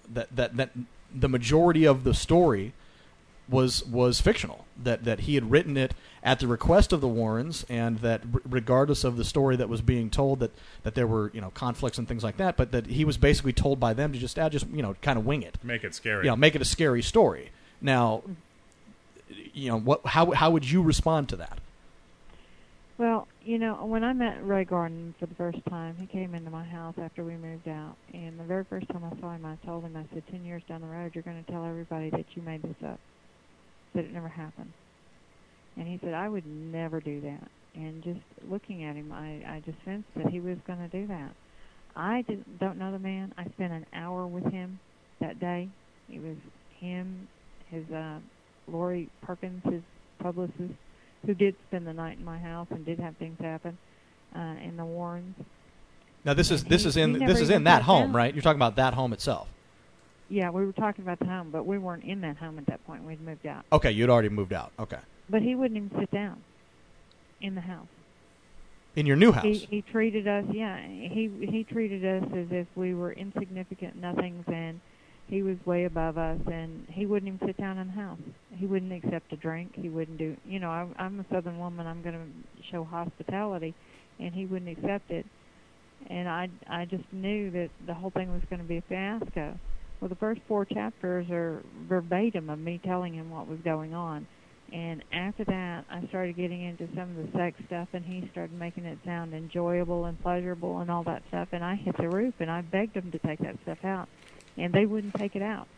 that, that that the majority of the story was was fictional. That that he had written it at the request of the Warrens, and that r- regardless of the story that was being told, that, that there were you know conflicts and things like that, but that he was basically told by them to just ah, just you know kind of wing it, Make it scary. you know, make it a scary story. Now, you know what? How how would you respond to that? Well, you know, when I met Ray Garden for the first time, he came into my house after we moved out. And the very first time I saw him, I told him, I said, ten years down the road, you're going to tell everybody that you made this up, that it never happened. And he said, I would never do that. And just looking at him, I, I just sensed that he was going to do that. I didn't, don't know the man. I spent an hour with him that day. It was him, his uh, Lori Perkins, his publicist, who did spend the night in my house and did have things happen, uh, in the Warrens. Now this is And this he- is he in never this is even in that sat home, down. right? You're talking about that home itself. Yeah, we were talking about the home, but we weren't in that home at that point. We'd moved out. Okay, you'd already moved out. Okay, But he wouldn't even sit down in the house. in your new house. He he treated us, yeah, he he treated us as if we were insignificant nothings, and he was way above us, and he wouldn't even sit down in the house. He wouldn't accept a drink. He wouldn't do, you know, I, I'm a Southern woman. I'm going to show hospitality, and he wouldn't accept it. And I, I just knew that the whole thing was going to be a fiasco. Well, the first four chapters are verbatim of me telling him what was going on. And after that, I started getting into some of the sex stuff, and he started making it sound enjoyable and pleasurable and all that stuff. And I hit the roof, and I begged him to take that stuff out, and they wouldn't take it out.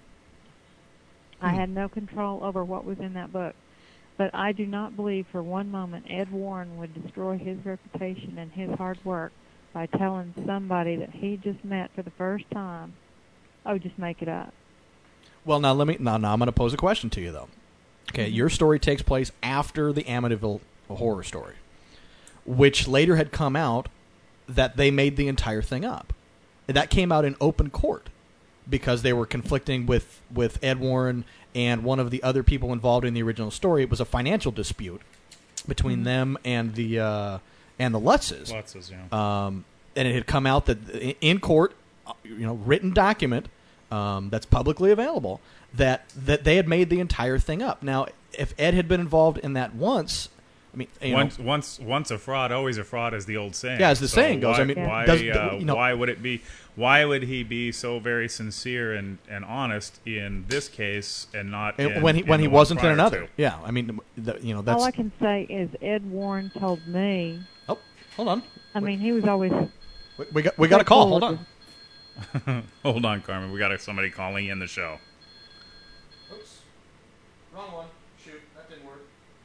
I had no control over what was in that book. But I do not believe for one moment Ed Warren would destroy his reputation and his hard work by telling somebody that he just met for the first time, oh, just make it up. Well, now let me. Now, now I'm going to pose a question to you, though. Okay, Mm-hmm. your story takes place after the Amityville horror story, which later had come out that they made the entire thing up. That came out in open court because they were conflicting with, with Ed Warren and one of the other people involved in the original story. It was a financial dispute between Mm-hmm. them and the uh, and the Lutzes. Lutzes, yeah. Um, and it had come out that in court, you know, written document um, that's publicly available that that they had made the entire thing up. Now, if Ed had been involved in that once, I mean, you once, know, once, once a fraud, always a fraud, is the old saying. Yeah, as the So saying goes. Why, I mean, why, does- uh, you know- why would it be? Why would he be so very sincere and, and honest in this case and not and in, when he in when the he one wasn't in prior another? to? Yeah, I mean, the, you know, that's. All I can say is Ed Warren told me, Oh, hold on. I mean, he was always... We, we got we got a call. Hold on. Hold on, Carmen. We got somebody calling in the show. Oops, wrong one. Shoot, that didn't work.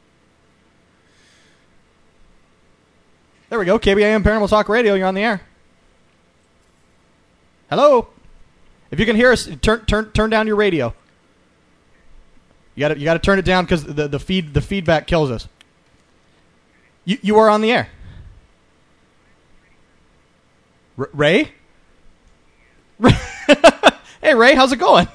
There we go. K B A M Paranormal Talk Radio. You're on the air. Hello. If you can hear us, turn turn turn down your radio. You got to you got to turn it down because the the feed the feedback kills us. You you are on the air. R- Ray. Hey Ray, how's it going?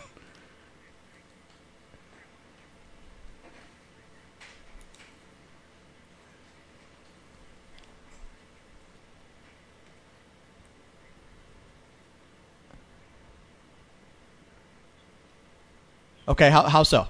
Okay, how how so?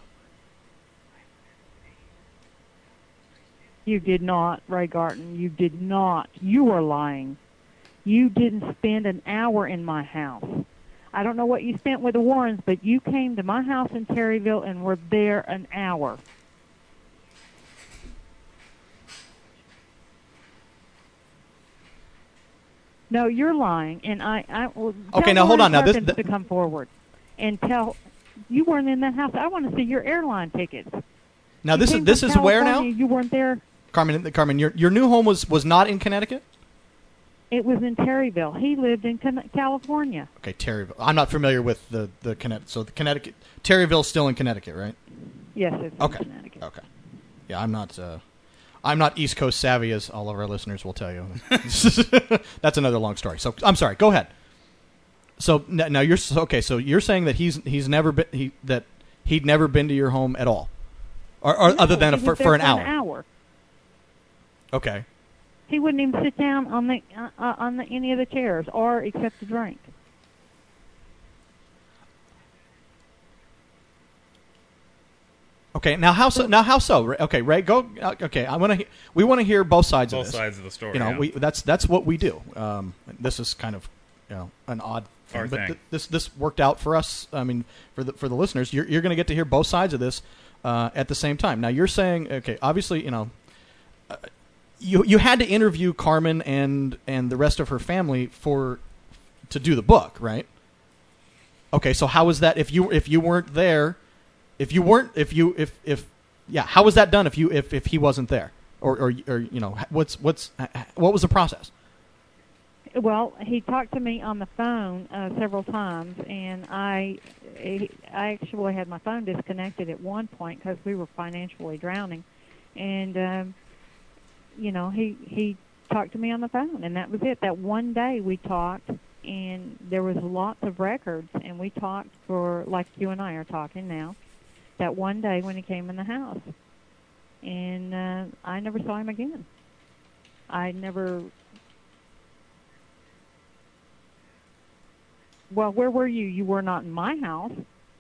You did not, Ray Garton. You did not. You are lying. You didn't spend an hour in my house. I don't know what you spent with the Warrens, but you came to my house in Terryville and were there an hour. No, you're lying, and I. I well, Okay, tell now hold Lori on. Now this- Perkins th- to come forward and tell you weren't in that house. I want to see your airline tickets. Now You this is came this from is where now? California, You weren't there. Carmen, Carmen, your your new home was, was not in Connecticut? It was in Terryville. He lived in Con- California. Okay, Terryville. I'm not familiar with the, the Connecticut. So the Connecticut, Terryville's still in Connecticut, right? Yes, it's Okay. in Connecticut. Okay. Yeah, I'm not. Uh, I'm not East Coast savvy, as all of our listeners will tell you. That's another long story. So I'm sorry. Go ahead. So n- now you're so- okay. So you're saying that he's he's never been he that he'd never been to your home at all, or, or No, other than a, he for, was there for an for hour. An hour. Okay. He wouldn't even sit down on the uh, uh, on the, any of the chairs or accept a drink. Okay, now how so? Now how so? Ray? Okay, Ray, go. Uh, okay, I want to. We want to hear both sides Both of this. sides of the story. You know, yeah. we that's that's what we do. Um, this is kind of, you know, an odd thing, Our but thing. th- this this worked out for us. I mean, for the for the listeners, you're you're going to get to hear both sides of this uh, at the same time. Now you're saying, okay, obviously, you know, uh, you you had to interview Carmen and and the rest of her family for to do the book, right? Okay, so how was that? If you if you weren't there, if you weren't if you if if yeah, how was that done? If you if, if he wasn't there, or, or or you know, what's what's what was the process? Well, he talked to me on the phone uh, several times, and I I actually had my phone disconnected at one point because we were financially drowning, and um, you know, he he talked to me on the phone, and that was it. That one day we talked, and there was lots of records, and we talked for like you and I are talking now. That one day when he came in the house, and uh, I never saw him again. I never. Well, where were you? You were not in my house.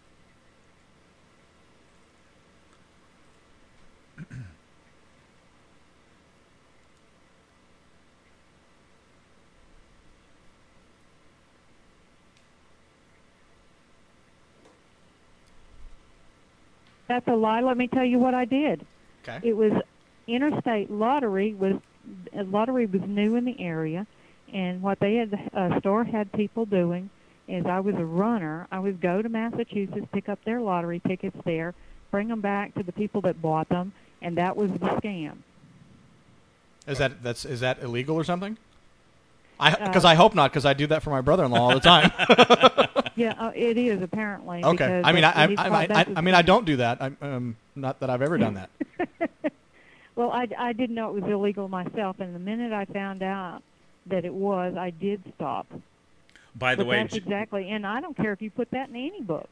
That's a lie. Let me tell you what I did. Okay. It was Interstate Lottery was uh, lottery was new in the area, and what they had uh, store had people doing is I was a runner. I would go to Massachusetts, pick up their lottery tickets there, bring them back to the people that bought them, and that was the scam. Is that that's is that illegal or something? I because Uh, I hope not, because I do that for my brother-in-law all the time. Yeah, uh, it is apparently. Okay. because I mean, I that's- I, he's I, called- I, that's I his mean, I scam. don't do that. I'm um, not that I've ever done that. Well, I, I didn't know it was illegal myself, and the minute I found out that it was, I did stop. By the But way, that's exactly, and I don't care if you put that in any book.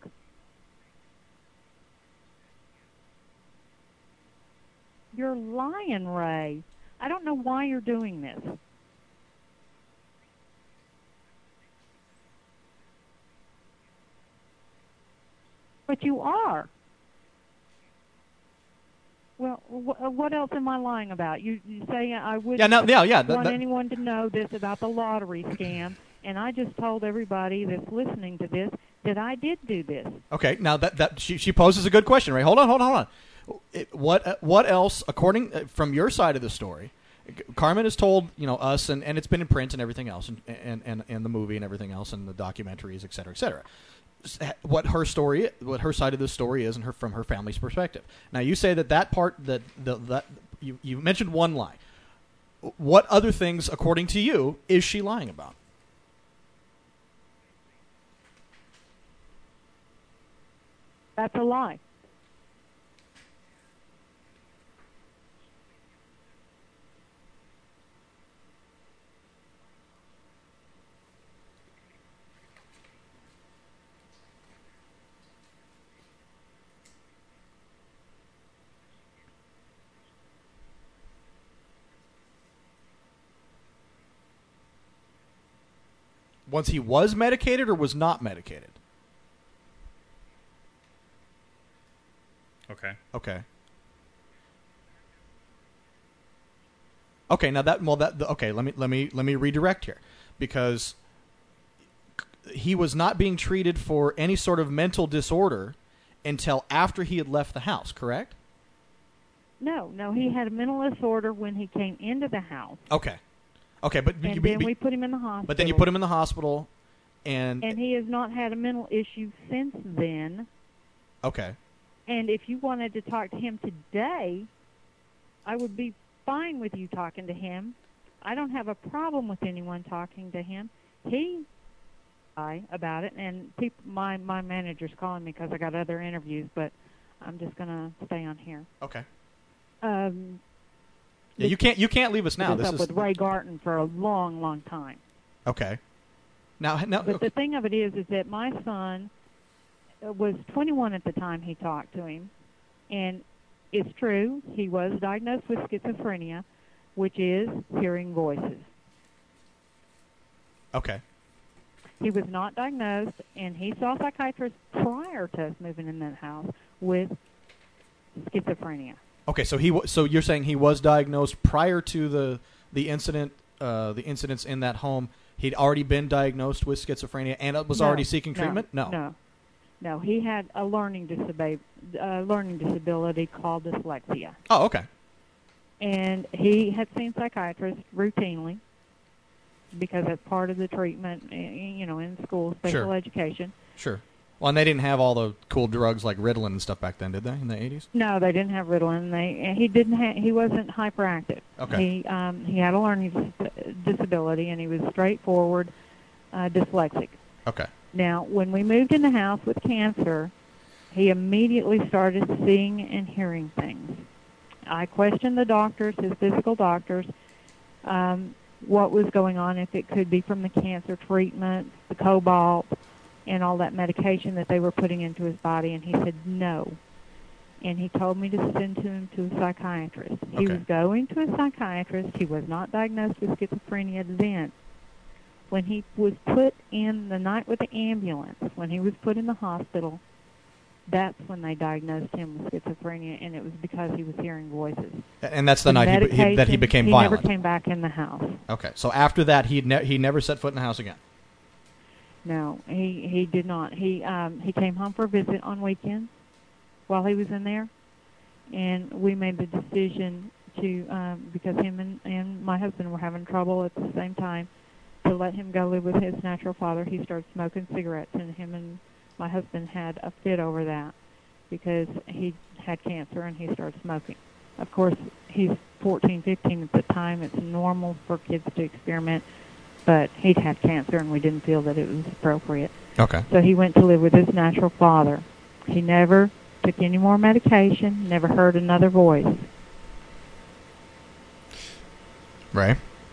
You're lying, Ray. I don't know why you're doing this. But you are. Well, wh- what else am I lying about? You, you say I wouldn't Yeah, no, yeah, yeah. that- want that- anyone to know this about the lottery scam, and I just told everybody that's listening to this that I did do this. Okay, now that that she she poses a good question, right? Hold on, hold on, hold on. It, what uh, what else, according uh, from your side of the story, Carmen has told you know us, and, and it's been in print and everything else, and and, and and the movie and everything else, and the documentaries, et cetera, et cetera. What her story, what her side of the story is, and her from her family's perspective. Now, you say that that part that the that you you mentioned one lie. What other things, according to you, is she lying about? That's a lie. Once he was medicated or was not medicated? okay. Okay. Okay, now that well that okay, let me let me let me redirect here, because he was not being treated for any sort of mental disorder until after he had left the house, correct? No, no, he had a mental disorder when he came into the house, Okay. Okay, but and you, then but- we put him in the hospital. but then you put him in the hospital, and, and he has not had a mental issue since then. okay, And if you wanted to talk to him today, I would be fine with you talking to him. I don't have a problem with anyone talking to him. He I about it, and people, my my manager's calling me because I got other interviews, but I'm just gonna stay on here. okay. Um, Yeah, you can't you can't leave us now. was This up is with Ray Garton for a long, long time. okay. Now, now, But okay. the thing of it is, is that my son was twenty-one at the time he talked to him, and it's true, he was diagnosed with schizophrenia, which is hearing voices. okay. He was not diagnosed, and he saw a psychiatrist prior to us moving in that house with schizophrenia. Okay, so he w- so you're saying he was diagnosed prior to the the incident, uh, the incidents in that home. He'd already been diagnosed with schizophrenia and was No, already seeking no, treatment. No, no, no. He had a learning disability, uh, learning disability called dyslexia, Oh, okay. and he had seen psychiatrists routinely because that's part of the treatment. uh, You know, in school, special Sure. education. Sure. Well, and they didn't have all the cool drugs like Ritalin and stuff back then, did they? In the eighties? No, they didn't have Ritalin. They and he didn't. Ha- he wasn't hyperactive. Okay. He um, he had a learning dis- disability, and he was straightforward uh, dyslexic. Okay. Now, when we moved in the house with cancer, he immediately started seeing and hearing things. I questioned the doctors, his physical doctors, um, what was going on, if it could be from the cancer treatment, the cobalt, and all that medication that they were putting into his body, and he said no. And he told me to send to him to a psychiatrist. He Okay. was going to a psychiatrist. He was not diagnosed with schizophrenia then. When he was put in the night with the ambulance, when he was put in the hospital, that's when they diagnosed him with schizophrenia, and it was because he was hearing voices. And that's the, night he, be- he, that he medication, became he violent. never came back in the house. Okay. So after that, he ne- he never set foot in the house again. No, he he did not. He um he came home for a visit on weekends while he was in there, and we made the decision to um because him and, and my husband were having trouble at the same time, to let him go live with his natural father. He started smoking cigarettes, and him and my husband had a fit over that because he had cancer and he started smoking. Of course, he's fourteen, fifteen at the time. It's normal for kids to experiment. But he'd had cancer, and we didn't feel that it was appropriate. Okay. So he went to live with his natural father. He never took any more medication, never heard another voice. Right.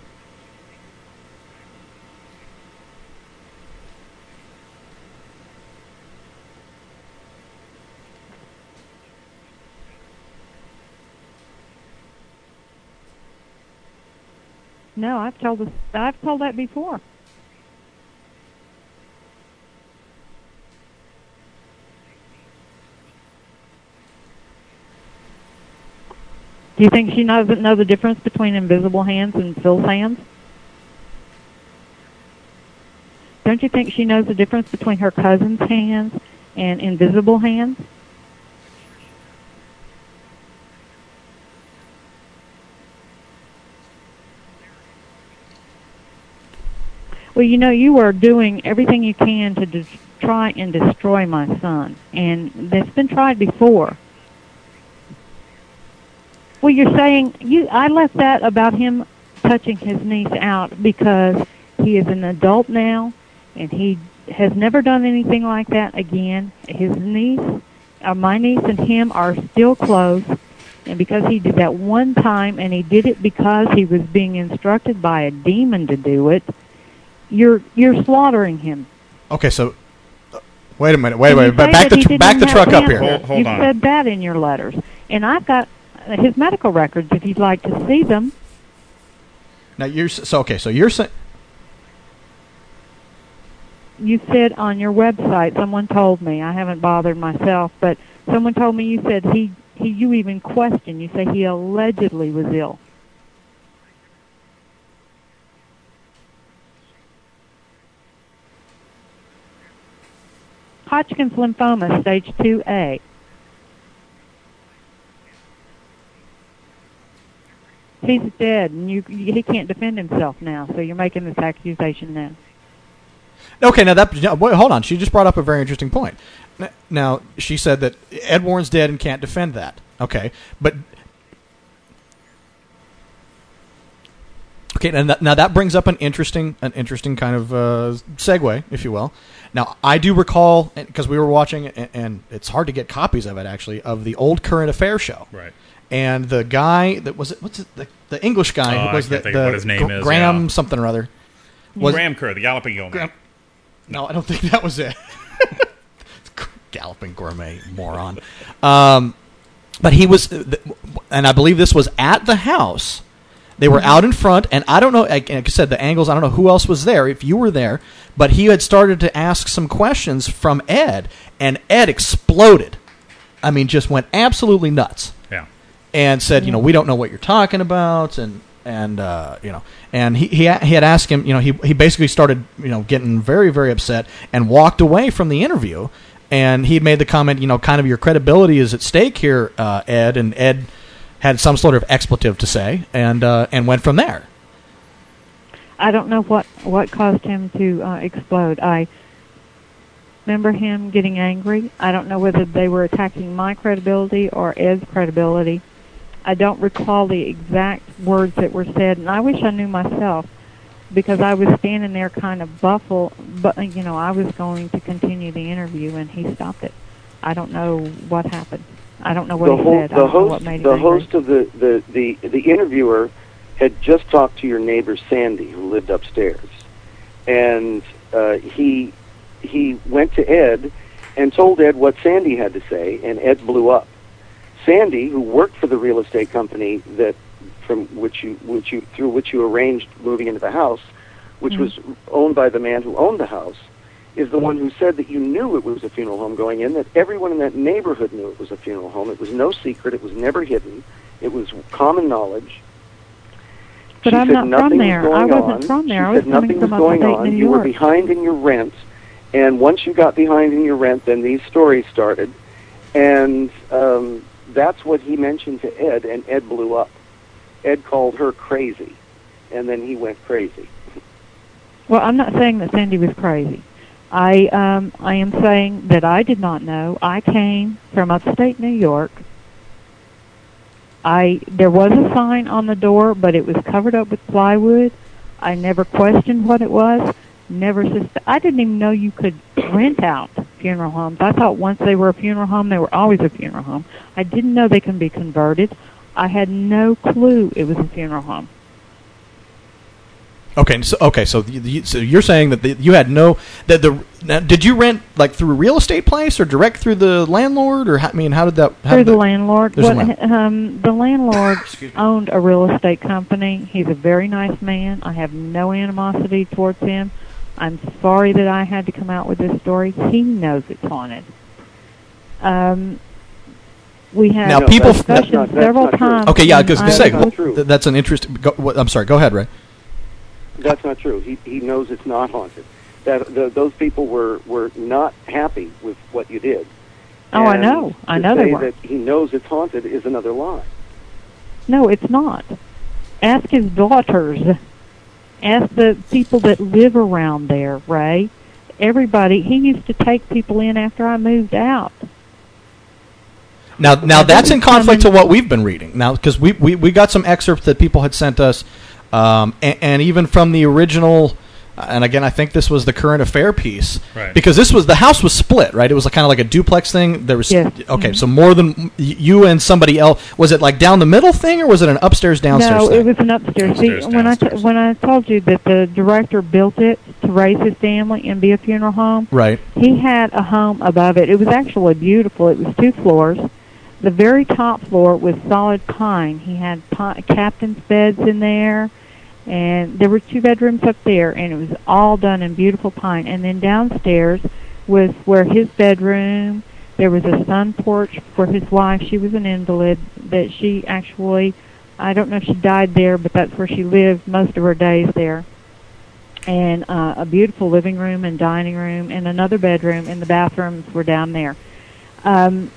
No, I've told this, I've told that before. Do you think she doesn't know the difference between invisible hands and Phil's hands? Don't you think she knows the difference between her cousin's hands and invisible hands? Well, you know, you are doing everything you can to de- try and destroy my son, and that's been tried before. Well, you're saying you. I left that about him touching his niece out because he is an adult now, and he has never done anything like that again. His niece, uh, my niece, and him are still close, and because he did that one time, and he did it because he was being instructed by a demon to do it. You're you're slaughtering him. Okay, so uh, wait a minute, wait, And wait, you but say back that the he tr- didn't back the have truck up cancer. here. Hold- hold You've on. said that in your letters, and I've got his medical records if you'd like to see them. Now you're s- so okay, so you're saying You said on your website, someone told me, I haven't bothered myself, but someone told me you said he, he you even questioned, you say he allegedly was ill. Hodgkin's lymphoma, stage two A. He's dead, and you, he can't defend himself now, so you're making this accusation now. okay. Now that no, wait, hold on, she just brought up a very interesting point. N- Now she said that Ed Warren's dead and can't defend that. Okay, but okay, and that, now that brings up an interesting, an interesting kind of uh, segue, if you will. Now I do recall because we were watching, and, and it's hard to get copies of it actually, of the old Current Affairs show. Right. And the guy that was it, what's it, the, the English guy Oh, who I was can't the, think the of what his name is, Graham yeah. something or other. Was, Graham Kerr, the Galloping Gillman. Graham, no, I don't think that was it. Galloping Gourmet, moron. Um, but he was, and I believe this was at the house. They were out in front, and I don't know, like I said, the angles, I don't know who else was there, if you were there, but he had started to ask some questions from Ed, and Ed exploded. I mean, just went absolutely nuts. Yeah. And said, you know, we don't know what you're talking about, and and uh, you know, and he, he he had asked him, you know, he he basically started, you know, getting very very upset and walked away from the interview, and he made the comment, you know, kind of your credibility is at stake here, uh, Ed, and Ed had some sort of expletive to say, and uh, and went from there. I don't know what what caused him to uh, explode. I remember him getting angry. I don't know whether they were attacking my credibility or Ed's credibility. I don't recall the exact words that were said, and I wish I knew myself, because I was standing there kind of buffled, but, you know, I was going to continue the interview, and he stopped it. I don't know what happened. I don't know what the he whole, said. The I don't host, know what made him the angry. host of the, the, the, the interviewer had just talked to your neighbor, Sandy, who lived upstairs, and uh, he he went to Ed and told Ed what Sandy had to say, and Ed blew up. Sandy, who worked for the real estate company that from which you which you through which you arranged moving into the house, which mm-hmm. was owned by the man who owned the house, is the one who said that you knew it was a funeral home going in, that everyone in that neighborhood knew it was a funeral home. It was no secret. It was never hidden. It was common knowledge. But she I'm said not from there. I wasn't on. from there. She I was said coming nothing from was going upstate on. New You were York. behind in your rent, and once you got behind in your rent, then these stories started, and um, that's what he mentioned to Ed, and Ed blew up. Ed called her crazy, and then he went crazy. Well, I'm not saying that Sandy was crazy. I um, I am saying that I did not know. I came from upstate New York. I there was a sign on the door, but it was covered up with plywood. I never questioned what it was. Never suspe- I didn't even know you could rent out funeral homes. I thought once they were a funeral home, they were always a funeral home. I didn't know they can be converted. I had no clue it was a funeral home. Okay, so okay, so you, so you're saying that the, you had no that the now, did you rent like through a real estate place or direct through the landlord, or how, I mean, how did that how through did the that, landlord? What, land. um, the landlord owned a real estate company. He's a very nice man. I have no animosity towards him. I'm sorry that I had to come out with this story. He knows it's haunted. Um, we had now people discussions that's not, that's several not times. Okay, yeah, because I- say not true. well, that's an interesting. Go, what, I'm sorry. Go ahead, Ray. That's not true. He he knows it's not haunted. That the, those people were, were not happy with what you did. Oh, I And know. I to know they say weren't. that he knows it's haunted is another lie. No, it's not. Ask his daughters. Ask the people that live around there, Ray. Everybody. He used to take people in after I moved out. Now, now that's in conflict to coming- what we've been reading. Now, because we, we we got some excerpts that people had sent us, um, and, and even from the original. And again, I think this was the current affair piece, Right. because this was the house was split, right? It was kind of like a duplex thing. There was Yes. okay, Mm-hmm. so more than y- you and somebody else. Was it like down the middle thing, or was it an upstairs downstairs No, thing? it was an upstairs. Upstairs, See, when I t- downstairs. when I told you that the director built it to raise his family and be a funeral home, Right. he had a home above it. It was actually beautiful. It was two floors. The very top floor was solid pine. He had pi- captain's beds in there, and there were two bedrooms up there, and it was all done in beautiful pine. And then downstairs was where his bedroom. There was a sun porch for his wife. She was an invalid that she actually, I don't know if she died there, but that's where she lived most of her days there. And uh, a beautiful living room and dining room and another bedroom, and the bathrooms were down there. Um,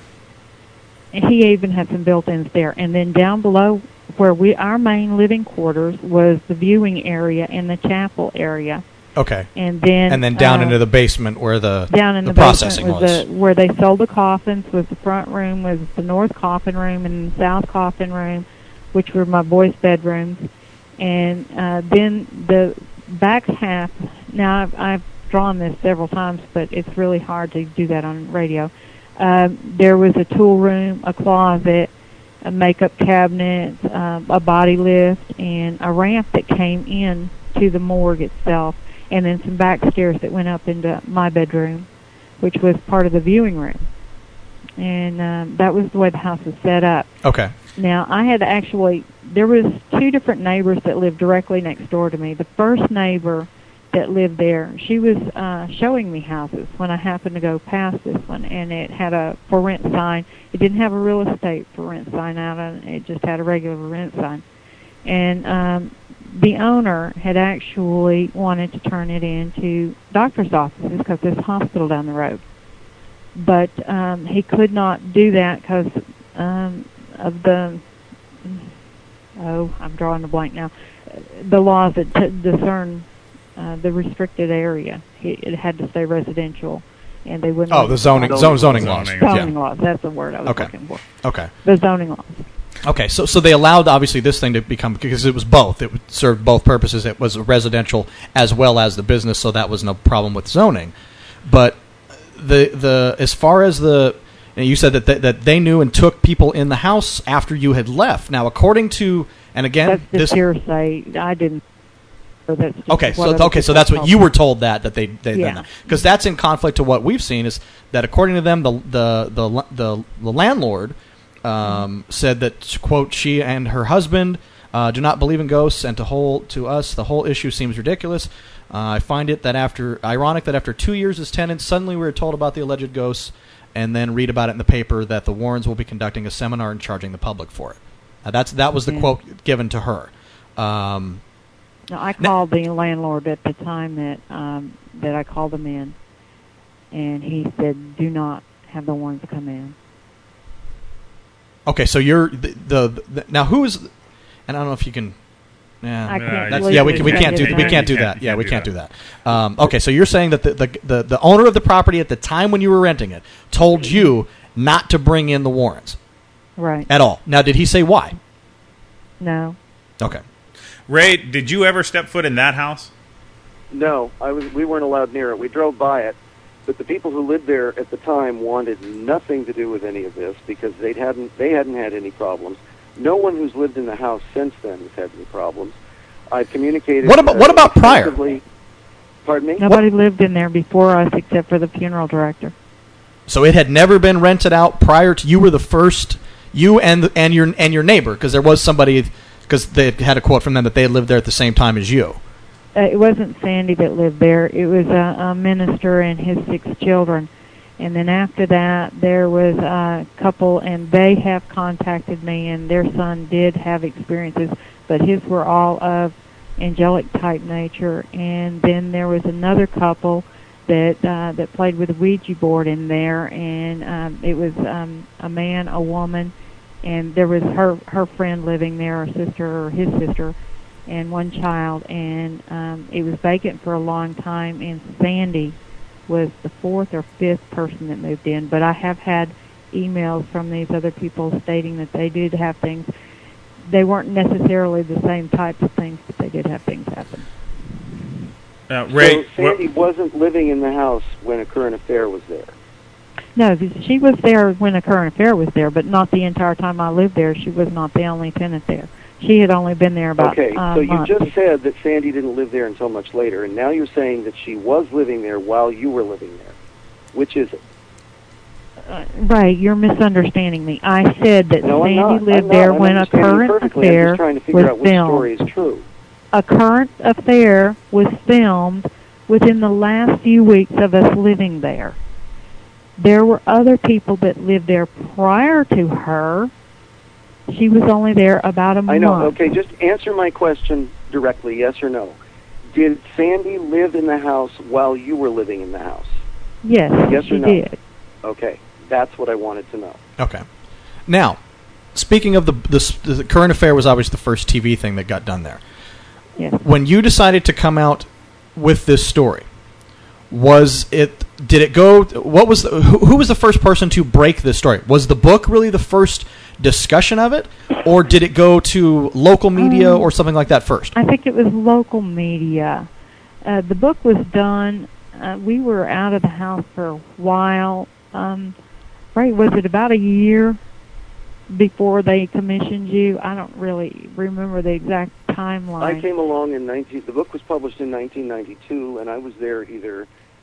he even had some built-ins there. And then down below where we our main living quarters was the viewing area and the chapel area. Okay. And then And then down uh, into the basement where the down in the, the, processing basement was. was, the, where they sold the coffins. Was the front room was the north coffin room and the south coffin room, which were my boys' bedrooms. And uh, then the back half. Now I've, I've drawn this several times, but it's really hard to do that on radio. Um, there was a tool room, a closet, a makeup cabinet, um, a body lift, and a ramp that came in to the morgue itself, and then some back stairs that went up into my bedroom, which was part of the viewing room. And um, that was the way the house was set up. Okay. Now, I had actually, there was two different neighbors that lived directly next door to me. The first neighbor that lived there. She was uh, showing me houses when I happened to go past this one, and it had a for rent sign. It didn't have a real estate for rent sign out on it. It just had a regular rent sign. And um, the owner had actually wanted to turn it into doctor's offices because there's a hospital down the road. But um, he could not do that because um, of the, oh, I'm drawing a blank now, the laws that t- discern uh, the restricted area. It, it had to stay residential, and they wouldn't. Oh, the zoning, zoning, zoning laws. Zoning yeah. laws. That's the word I was okay. looking for. Okay. The zoning laws. Okay, so so they allowed obviously this thing to become, because it was both. It served both purposes. It was residential as well as the business, so that was no problem with zoning. But the the as far as the, you know, you said that they, that they knew and took people in the house after you had left. Now, according to, and again, that's this hearsay. I didn't. So that's just okay, what so okay, so that's what you were told that that they they yeah. done that, because that's in conflict to what we've seen is that according to them the the the the, the landlord um, said that, quote, she and her husband uh, do not believe in ghosts, and to whole to us the whole issue seems ridiculous. Uh, I find it that after ironic that after two years as tenants, suddenly we were told about the alleged ghosts, and then read about it in the paper that the Warrens will be conducting a seminar and charging the public for it. Uh, that's that was the yeah. quote given to her. Um, No, I called the landlord at the time that um, that I called him in, and he said, "Do not have the Warrens come in." Okay, so you're the, the, the now who is, and I don't know if you can. Yeah, I can't that's, yeah, we can, we can't do we can't do that. Yeah, we can't do that. Um, okay, so you're saying that the, the the the owner of the property at the time when you were renting it told you not to bring in the Warrens, right? At all. Now, did he say why? No. Okay. Ray, did you ever step foot in that house? No, I was. We weren't allowed near it. We drove by it, but the people who lived there at the time wanted nothing to do with any of this because they hadn't they hadn't had any problems. No one who's lived in the house since then has had any problems. I've communicated. What about what about prior? Pardon me? Nobody lived in there before us except for the funeral director. So it had never been rented out prior to you were the first, you and the, and your and your neighbor, because there was somebody, because they had a quote from them that they had lived there at the same time as you. Uh, it wasn't Sandy that lived there. It was a, a minister and his six children. And then after that, there was a couple, and they have contacted me, and their son did have experiences, but his were all of angelic type nature. And then there was another couple that uh, that played with a Ouija board in there, and um, it was um, a man, a woman, and there was her her friend living there, her sister or his sister, and one child. And um, it was vacant for a long time, and Sandy was the fourth or fifth person that moved in. But I have had emails from these other people stating that they did have things. They weren't necessarily the same types of things, but they did have things happen. Uh, Ray, so Sandy wh- wasn't living in the house when a current affair was there? No, she was there when a current affair was there, but not the entire time I lived there. She was not the only tenant there. She had only been there about Okay, uh, so you month. just said that Sandy didn't live there until much later, and now you're saying that she was living there while you were living there. Which is it? Uh, right, you're misunderstanding me. I said that no, Sandy I'm not. lived I'm there not. I'm when a understanding current perfectly. affair I'm just trying to figure was out which filmed. story is true. A current affair was filmed within the last few weeks of us living there. There were other people that lived there prior to her. She was only there about a month. I know. Okay, just answer my question directly, yes or no. Did Sandy live in the house while you were living in the house? Yes, yes she or no? did. Okay, that's what I wanted to know. Okay. Now, speaking of the, the the current affair was obviously the first T V thing that got done there. Yes. When you decided to come out with this story, was it did it go? What was the, who, who was the first person to break this story? Was the book really the first discussion of it, or did it go to local media um, or something like that first? I think it was local media. Uh, the book was done. Uh, we were out of the house for a while. Um, right? Was it about a year before they commissioned you? I don't really remember the exact timeline. I came along in nineteen. The book was published in nineteen ninety-two, and I was there either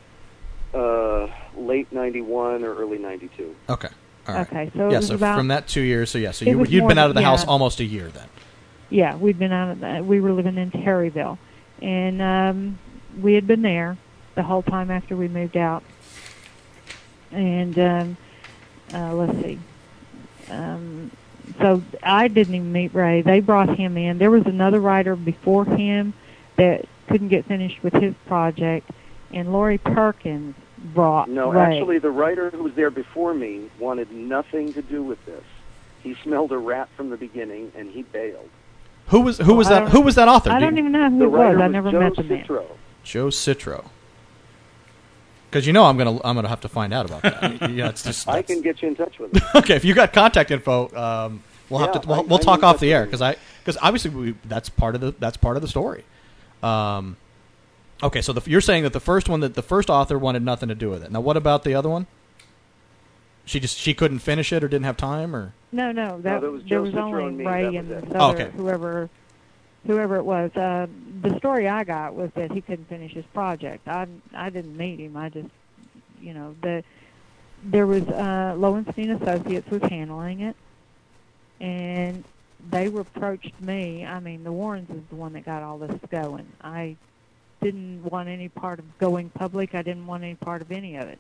uh, late ninety-one or early ninety-two. Okay. All right. Okay, so it yeah, was so about, from that two years, so yeah, so it you was you'd more been out than- of the yeah. house almost a year then. Yeah, we'd been out of the, we were living in Terryville, and um, we had been there the whole time after we moved out. And um, uh, let's see. Um, so I didn't even meet Ray. They brought him in. There was another writer before him that couldn't get finished with his project, and Lori Perkins brought No, Ray. actually, the writer who was there before me wanted nothing to do with this. He smelled a rat from the beginning, and he bailed. Who was who was I that? don't- Who was that author? I Do don't you- even know who The it writer was. I was never Joe met the man. Citro. Joe Citro. Because you know I'm gonna I'm gonna have to find out about that. Yeah, it's just I that's- can get you in touch with him. okay. If you got contact info, um, we'll have Yeah, to we'll, I- we'll I'm talk in off touch the with air him. because I because obviously we, that's part of the that's part of the story. Um, okay, so the, you're saying that the first one that the first author wanted nothing to do with it. Now, what about the other one? She just she couldn't finish it or didn't have time or No, no, that there was there Joe was Citro only and me. Ray That and was it. this Oh, other, okay. whoever whoever it was. Uh, the story I got was that he couldn't finish his project. I I didn't meet him. I just, you know, the there was uh, Lowenstein Associates was handling it, and they approached me. I mean, the Warrens is the one that got all this going. I didn't want any part of going public. I didn't want any part of any of it.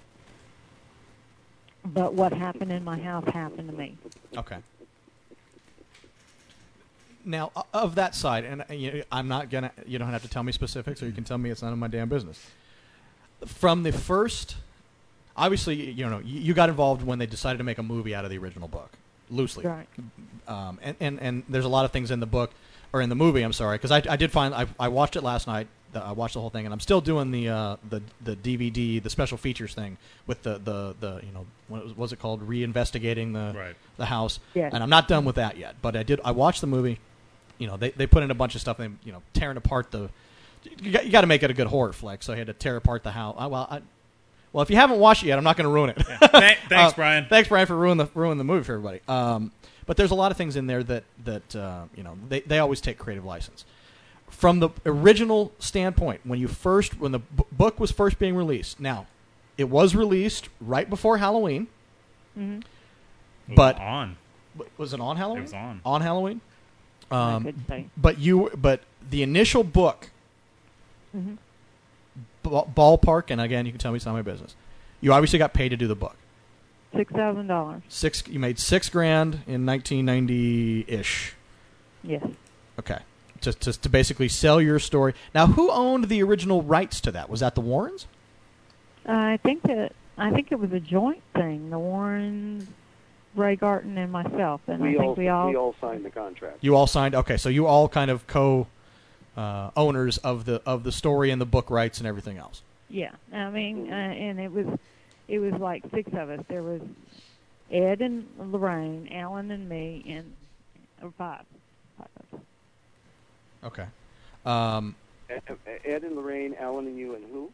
But what happened in my house happened to me. okay. Now, o- of that side, and uh, you know, I'm not gonna. You don't have to tell me specifics, or you can tell me it's none of my damn business. From the first, obviously, you know, you, you got involved when they decided to make a movie out of the original book, loosely. Right. Um, and, and and there's a lot of things in the book or in the movie. I'm sorry, because I, I did find I, I watched it last night. The, I watched the whole thing, and I'm still doing the uh, the the D V D, the special features thing with the the, the you know what was, was it called, reinvestigating the Right. the house. Yes. And I'm not done with that yet, but I did. I watched the movie. You know, they they put in a bunch of stuff. They you know tearing apart the. You got, you got to make it a good horror flick, so I had to tear apart the house. I, well, I, well, if you haven't watched it yet, I'm not going to ruin it. Yeah. Th- thanks, Uh, Brian. Thanks, Brian, for ruining the ruining the movie for everybody. Um, but there's a lot of things in there that that uh, you know they they always take creative license. From the original standpoint, when you first when the b- book was first being released, now it was released right before Halloween, Mm-hmm. It was but on. was it on Halloween? It was on. On Halloween. I Um, could say. but you but the initial book Mm-hmm. b- ballpark, and again, you can tell me it's not my business. You obviously got paid to do the book. Six thousand dollars. Six. You made six grand in nineteen ninety ish. Yes. Okay. Just, just to basically sell your story. Now, who owned the original rights to that? Was that the Warrens? Uh, I think that I think it was a joint thing. The Warrens, Ray Garton, and myself, and We I think all, we all. we all signed the contract. You all signed. Okay, so you all kind of co uh, owners of the of the story and the book rights and everything else. Yeah. I mean, uh, and it was it was like six of us. There was Ed and Lorraine, Alan and me, and or five. Five of us. Okay. Um, Ed Ed and Lorraine, Alan and you, and who?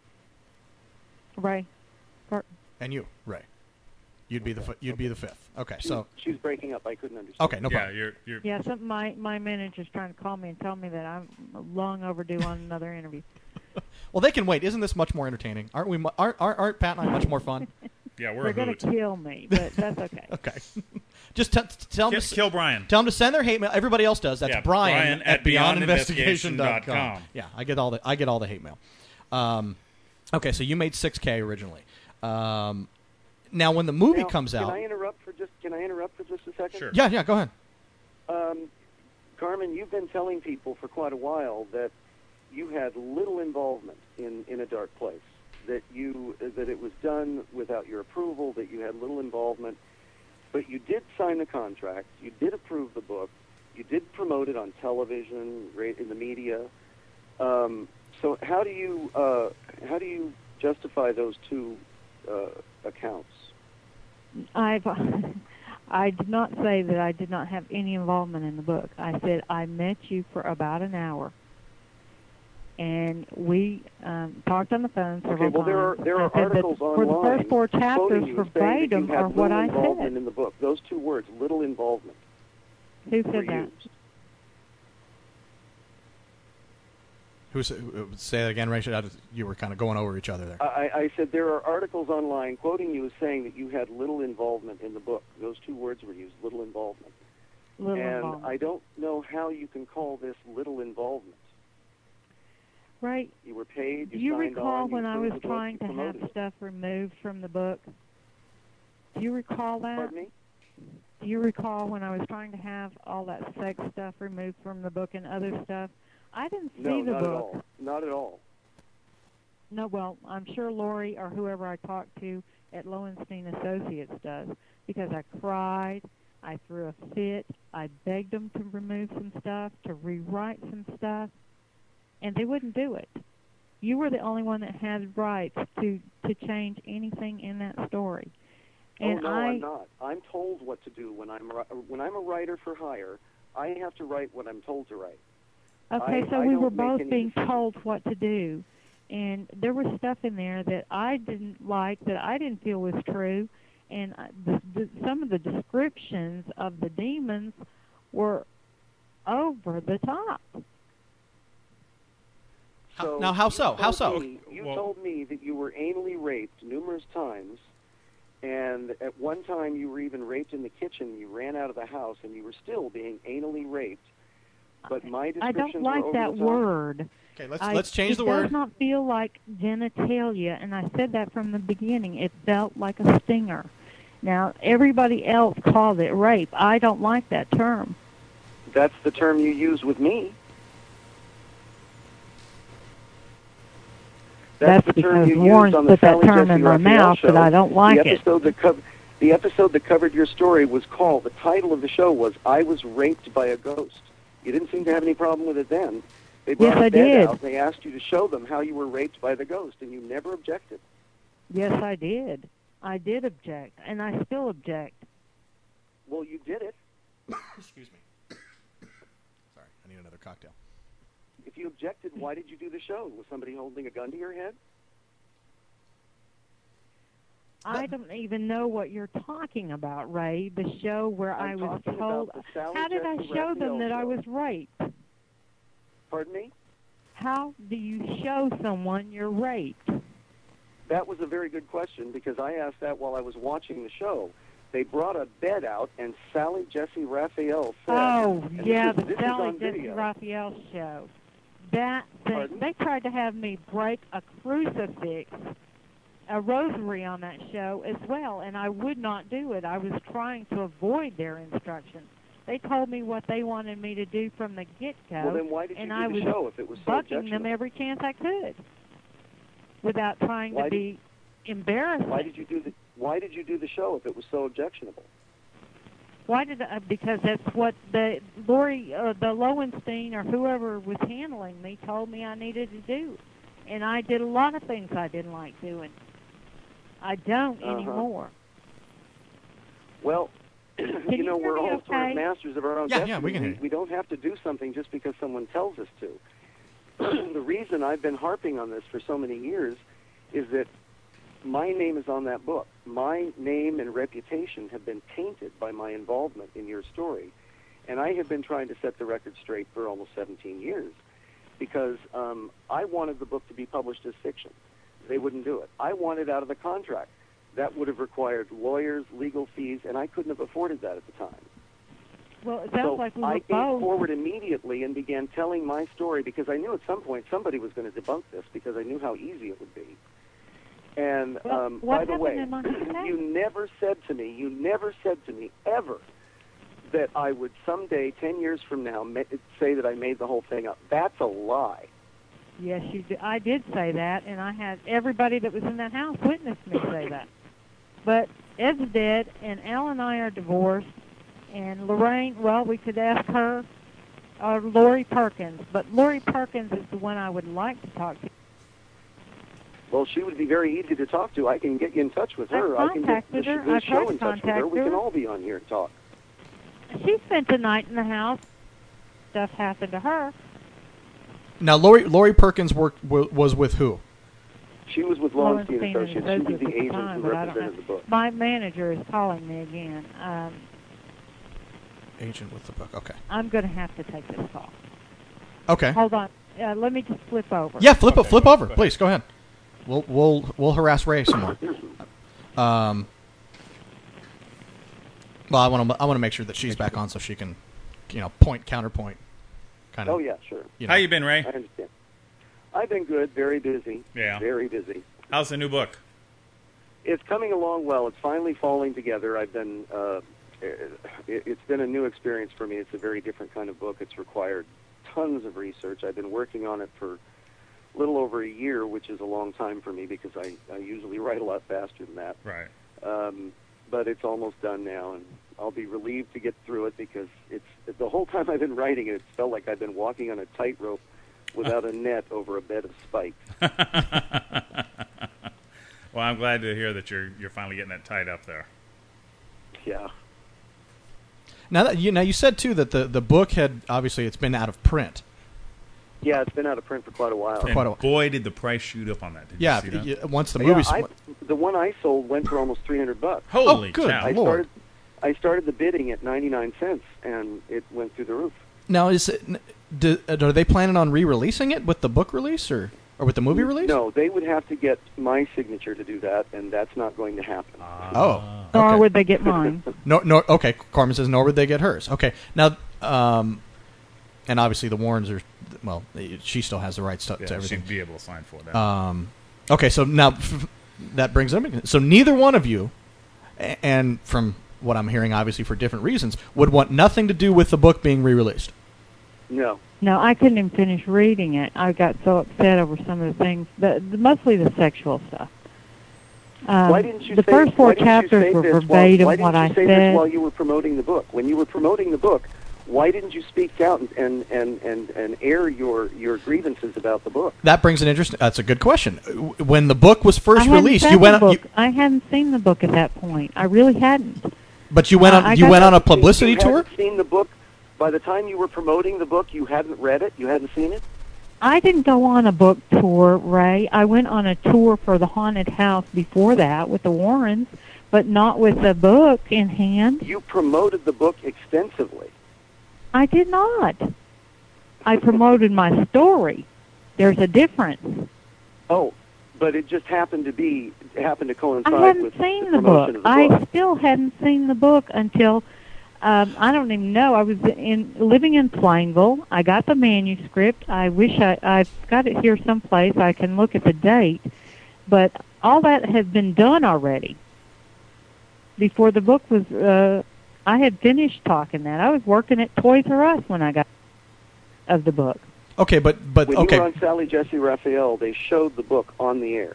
Ray Garton. and you, Ray. You'd be the fi- you'd be the fifth. Okay, She, so she was breaking up. I couldn't understand. okay, no yeah, problem. you're you're. Yeah, something. My my manager's trying to call me and tell me that I'm long overdue on another interview. Well, they can wait. Isn't this much more entertaining? Aren't we? mu- Aren't aren't, aren't Pat and I much more fun? Yeah, we're They're a gonna hoot. kill me, but that's okay. Okay. Just t- t- tell them Kill, to s- kill Brian. tell them to send their hate mail. Everybody else does. That's Yeah, Brian, Brian at at beyond beyond investigation investigation dot dot com. com. Yeah, I get all the I get all the hate mail. Um, okay, so you made six K originally. Um, now, when the movie Now, comes can out, I interrupt for just? Can I interrupt for just a second? Sure. yeah, yeah, go ahead. Um, Carmen, you've been telling people for quite a while that you had little involvement in, in A Dark Place. That you that it was done without your approval. That you had little involvement, but you did sign the contract. You did approve the book. You did promote it on television, ra- in the media. Um, so how do you uh, how do you justify those two uh, accounts? I've I did not say that I did not have any involvement in the book. I said I met you for about an hour, and we um, talked on the phone several Okay, well, there are times. there I are said that articles for the online first four chapters quoting you saying that verbatim you had are what little I involvement said. in the book. Those two words, little involvement, Who were said that? used. Who's uh, say that again, Rachel? I just- You were kind of going over each other there. I, I said there are articles online quoting you as saying that you had little involvement in the book. Those two words were used, little involvement. Little and involvement. I don't know how you can call this little involvement. Right. You were paid. Do You, you signed recall on, when you I approved was the book, trying you to have promoted it. stuff removed from the book? Do you recall that? Pardon me? Do you recall when I was trying to have all that sex stuff removed from the book and other stuff? I didn't see No, the not book. at all. Not at all. No, well, I'm sure Lori or whoever I talked to at Lowenstein Associates does, because I cried, I threw a fit, I begged them to remove some stuff, to rewrite some stuff, and they wouldn't do it. You were the only one that had rights to, to change anything in that story. And oh no, I, I'm not. I'm told what to do when I'm ri- when I'm a writer for hire. I have to write what I'm told to write. Okay, I, so I we don't were make both any being decisions. told what to do, and there was stuff in there that I didn't like, that I didn't feel was true, and I- the, the, some of the descriptions of the demons were over the top. So Now, how you so? How told so? me- you Well- told me that you were anally raped numerous times, and at one time you were even raped in the kitchen. You ran out of the house, and you were still being anally raped. But my I descriptions don't were like over that the top. word. Okay, let's I, let's change it the word. It does not feel like genitalia, and I said that from the beginning. It felt like a stinger. Now, everybody else called it rape. I don't like that term. That's the term you use with me. That's the term because you Warren used on the put that Sally term Jesse in my Raphael mouth, show. but I don't like the it. episode That co- the episode that covered your story was called, the title of the show was, I Was Raped by a Ghost. You didn't seem to have any problem with it then. They brought Yes, a I bed did. out, and they asked you to show them how you were raped by the ghost, and you never objected. Yes, I did. I did object, and I still object. Well, you did it. Excuse me. Sorry, I need another cocktail. If you objected, why did you do the show? Was somebody holding a gun to your head? I don't even know what you're talking about, Ray. The show where I'm I was talking told. about the Sally How did I Jesse show them Raphael that I show. was raped? Pardon me? How do you show someone you're raped? That was a very good question, because I asked that while I was watching the show. They brought a bed out, and Sally Jesse Raphael said... Oh, and yeah, this is, the this is Sally on Jesse video. Raphael show. That thing, Pardon? they tried to have me break a crucifix, a rosary on that show as well, and I would not do it. I was trying to avoid their instructions. They told me what they wanted me to do from the get-go, Well, then why did you and do I the was show if it was so bucking them objectionable? every chance I could without trying Why to did- be embarrassing. Why did you do the Why did you do the show if it was so objectionable? Why did I? Because that's what the Lori, uh, the Lowenstein, or whoever was handling me told me I needed to do, and I did a lot of things I didn't like doing. I don't Uh-huh. anymore. Well, Can you you know, hear we're me all sort okay? of masters of our own Yeah, destiny. yeah, we can hear you. we don't have to do something just because someone tells us to. The reason I've been harping on this for so many years is that my name is on that book. My name and reputation have been tainted by my involvement in your story. And I have been trying to set the record straight for almost seventeen years because um, I wanted the book to be published as fiction. They wouldn't do it. I wanted out of the contract. That would have required lawyers, legal fees, and I couldn't have afforded that at the time. Well, it sounds So like we I were came both. forward immediately and began telling my story because I knew at some point somebody was going to debunk this because I knew how easy it would be. And Well, um, what by the happened way, in my case? you never said to me, you never said to me ever that I would someday, ten years from now, ma- say that I made the whole thing up. That's a lie. Yes, you. Did. I did say that, and I had everybody that was in that house witness me say that. But Ed's dead, and Al and I are divorced, and Lorraine. Well, we could ask her, or Lori Perkins, but Lori Perkins is the one I would like to talk to. Well, she would be very easy to talk to. I can get you in touch with her. I've I can get the, contacted her. the I've show tried in to touch with her. contact We can her. all be on here and talk. She spent the night in the house. Stuff happened to her. Now, Lori Lori Perkins worked w- was with who? She was with Lowenstein Lowenstein Associates. She was Associates the at the agent time, who but I don't represented know. the book. My manager is calling me again. Um, Agent with the book. Okay. I'm going to have to take this call. Okay. Hold on. Uh, let me just flip over. Yeah, flip Okay, flip go- over, go ahead. please. Go ahead. We'll we'll we'll harass Ray some more. Um. Well, I want to I want to make sure that she's back on so she can, you know, point counterpoint, kind of. Oh, yeah, sure. You How know. you been, Ray? I understand. I've been good, very busy. Yeah. Very busy. How's the new book? It's coming along well. It's finally falling together. I've been, uh, it, it's been a new experience for me. It's a very different kind of book. It's required tons of research. I've been working on it for a little over a year, which is a long time for me because I, I usually write a lot faster than that. Right. Um, but it's almost done now, and I'll be relieved to get through it because it's the whole time I've been writing it, it felt like I've been walking on a tightrope without a net over a bed of spikes. Well, I'm glad to hear that you're you're finally getting it tied up there. Yeah. Now that you now you said too that the, the book had obviously it's been out of print. Yeah, it's been out of print for quite a while. For And quite a while. boy, did the price shoot up on that. Did Yeah, you see that? y- once the Yeah, movie's I, the one I sold went for almost three hundred bucks. Holy Oh, good cow. I Lord. started, I started the bidding at ninety-nine cents, and it went through the roof. now is it do, are they planning on re-releasing it with the book release or or with the movie release? No, they would have to get my signature to do that, and that's not going to happen. Oh. Nor okay. would they get mine. No, no. Okay, Carmen says nor would they get hers. Okay, now, um, and obviously the Warrens are. Well, she still has the rights to, Yeah, to everything. she'd be able to sign for that. Um, okay, so now f- that brings up. So neither one of you, a- and from what I'm hearing, obviously for different reasons, would want nothing to do with the book being re-released. No. No, I couldn't even finish reading it. I got so upset over some of the things, the, the, mostly the sexual stuff. Um, why didn't you the say, first four why didn't you chapters say were this verbatim while, why what didn't I you say said. this while you were promoting the book? When you were promoting the book, why didn't you speak out and, and, and, and, and air your, your grievances about the book? That brings an interesting. That's a good question. When the book was I first hadn't released, read you the went. book. You, I hadn't seen the book at that point. I really hadn't. but you went Uh, on. I you got went on a that- publicity you tour. hadn't seen the book. By the time you were promoting the book, you hadn't read it? You hadn't seen it? I didn't go on a book tour, Ray. I went on a tour for the haunted house before that with the Warrens, but not with the book in hand. You promoted the book extensively. I did not. I promoted my story. There's a difference. Oh, but it just happened to be happened to coincide I hadn't with seen the the promotion book. of the I book. still hadn't seen the book until um, I don't even know. I was in living in Plainville. I got the manuscript. I wish I I've got it here someplace. I can look at the date, but all that had been done already. Before the book was, uh, I had finished talking that. I was working at Toys R Us when I got of the book. Okay, but but When okay. you were on Sally Jesse Raphael, they showed the book on the air.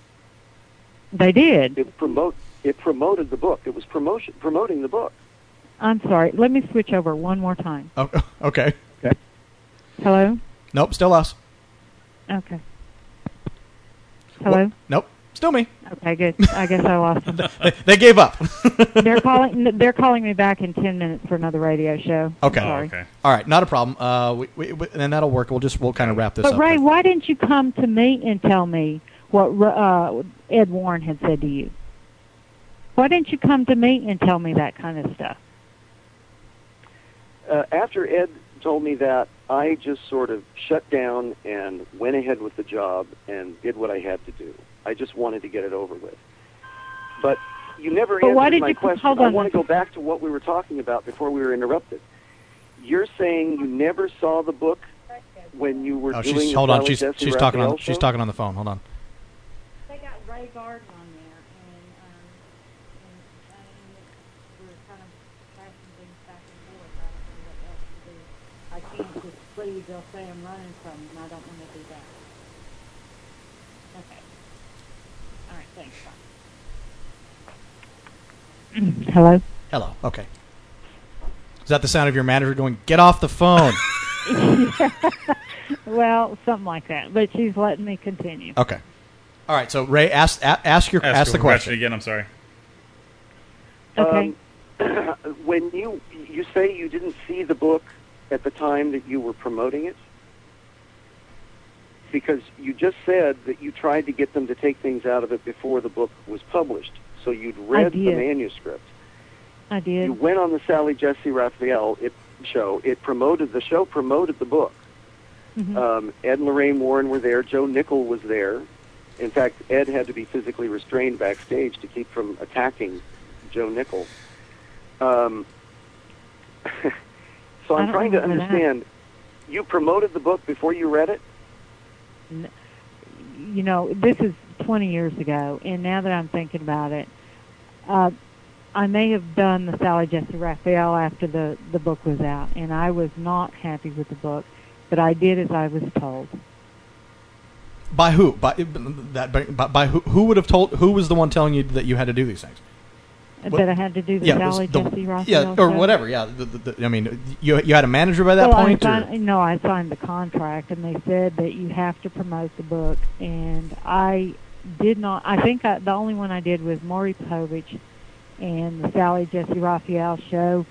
They did. It promote it promoted the book. It was promotion promoting the book. I'm sorry. Let me switch over one more time. Oh, okay. Hello? Nope. Still us. Okay. Hello? What? Nope. Still me. Okay, good. I guess I lost them. They, they gave up. They're calling. They're calling me back in ten minutes for another radio show. Okay. Sorry. okay. All right. Not a problem. Uh, we, we, we, and that'll work. We'll just we'll kind of wrap this But up. Ray, then. why didn't you come to me and tell me what uh, Ed Warren had said to you? Why didn't you come to me and tell me that kind of stuff? Uh, after Ed told me that, I just sort of shut down and went ahead with the job and did what I had to do. I just wanted to get it over with. But you never But answered why did my you- question. hold I on. want to go back to what we were talking about before we were interrupted. You're saying you never saw the book when you were Oh, doing she's the hold on. Sally She's Jesse she's talking Raphael on she's show? talking on the phone. Hold on. They got Ray Garden on there, and, um, and, and we're kind of passing things back and forth. I don't know what else to do. I can't just please. They'll say I'm running from them, and I don't want to do that. Okay. All right. Thanks. Bye. Hello. Hello. Okay. Is that the sound of your manager going, "Get off the phone"? Well, something like that. But she's letting me continue. Okay. All right. So Ray, ask a, ask your Ask, ask your the question. again. I'm sorry. Okay. Um, when you you say you didn't see the book at the time that you were promoting it, because you just said that you tried to get them to take things out of it before the book was published. So you'd read the did. manuscript. I did. You went on the Sally Jesse Raphael it, show. It promoted the show. Promoted the book. Mhm. Um, Ed and Lorraine Warren were there. Joe Nickel was there. In fact, Ed had to be physically restrained backstage to keep from attacking Joe Nickel. Um, so I I'm don't trying to remember that. understand. You promoted the book before you read it? n- you know, this is twenty years ago, and now that I'm thinking about it, uh, I may have done the Sally Jesse Raphael after the, the book was out, and I was not happy with the book, but I did as I was told. By who? By that? By, by who? Who would have told? Who was the one telling you that you had to do these things? That What- I had to do the Yeah, it was Sally the- Jesse Raphael yeah, or show? whatever. Yeah, the, the, the, I mean, you you had a manager by that well, point, I or? signed, no, I signed the contract, and they said that you have to promote the book, and I did not. I think I, the only one I did was Maury Povich and the Sally Jesse Raphael show,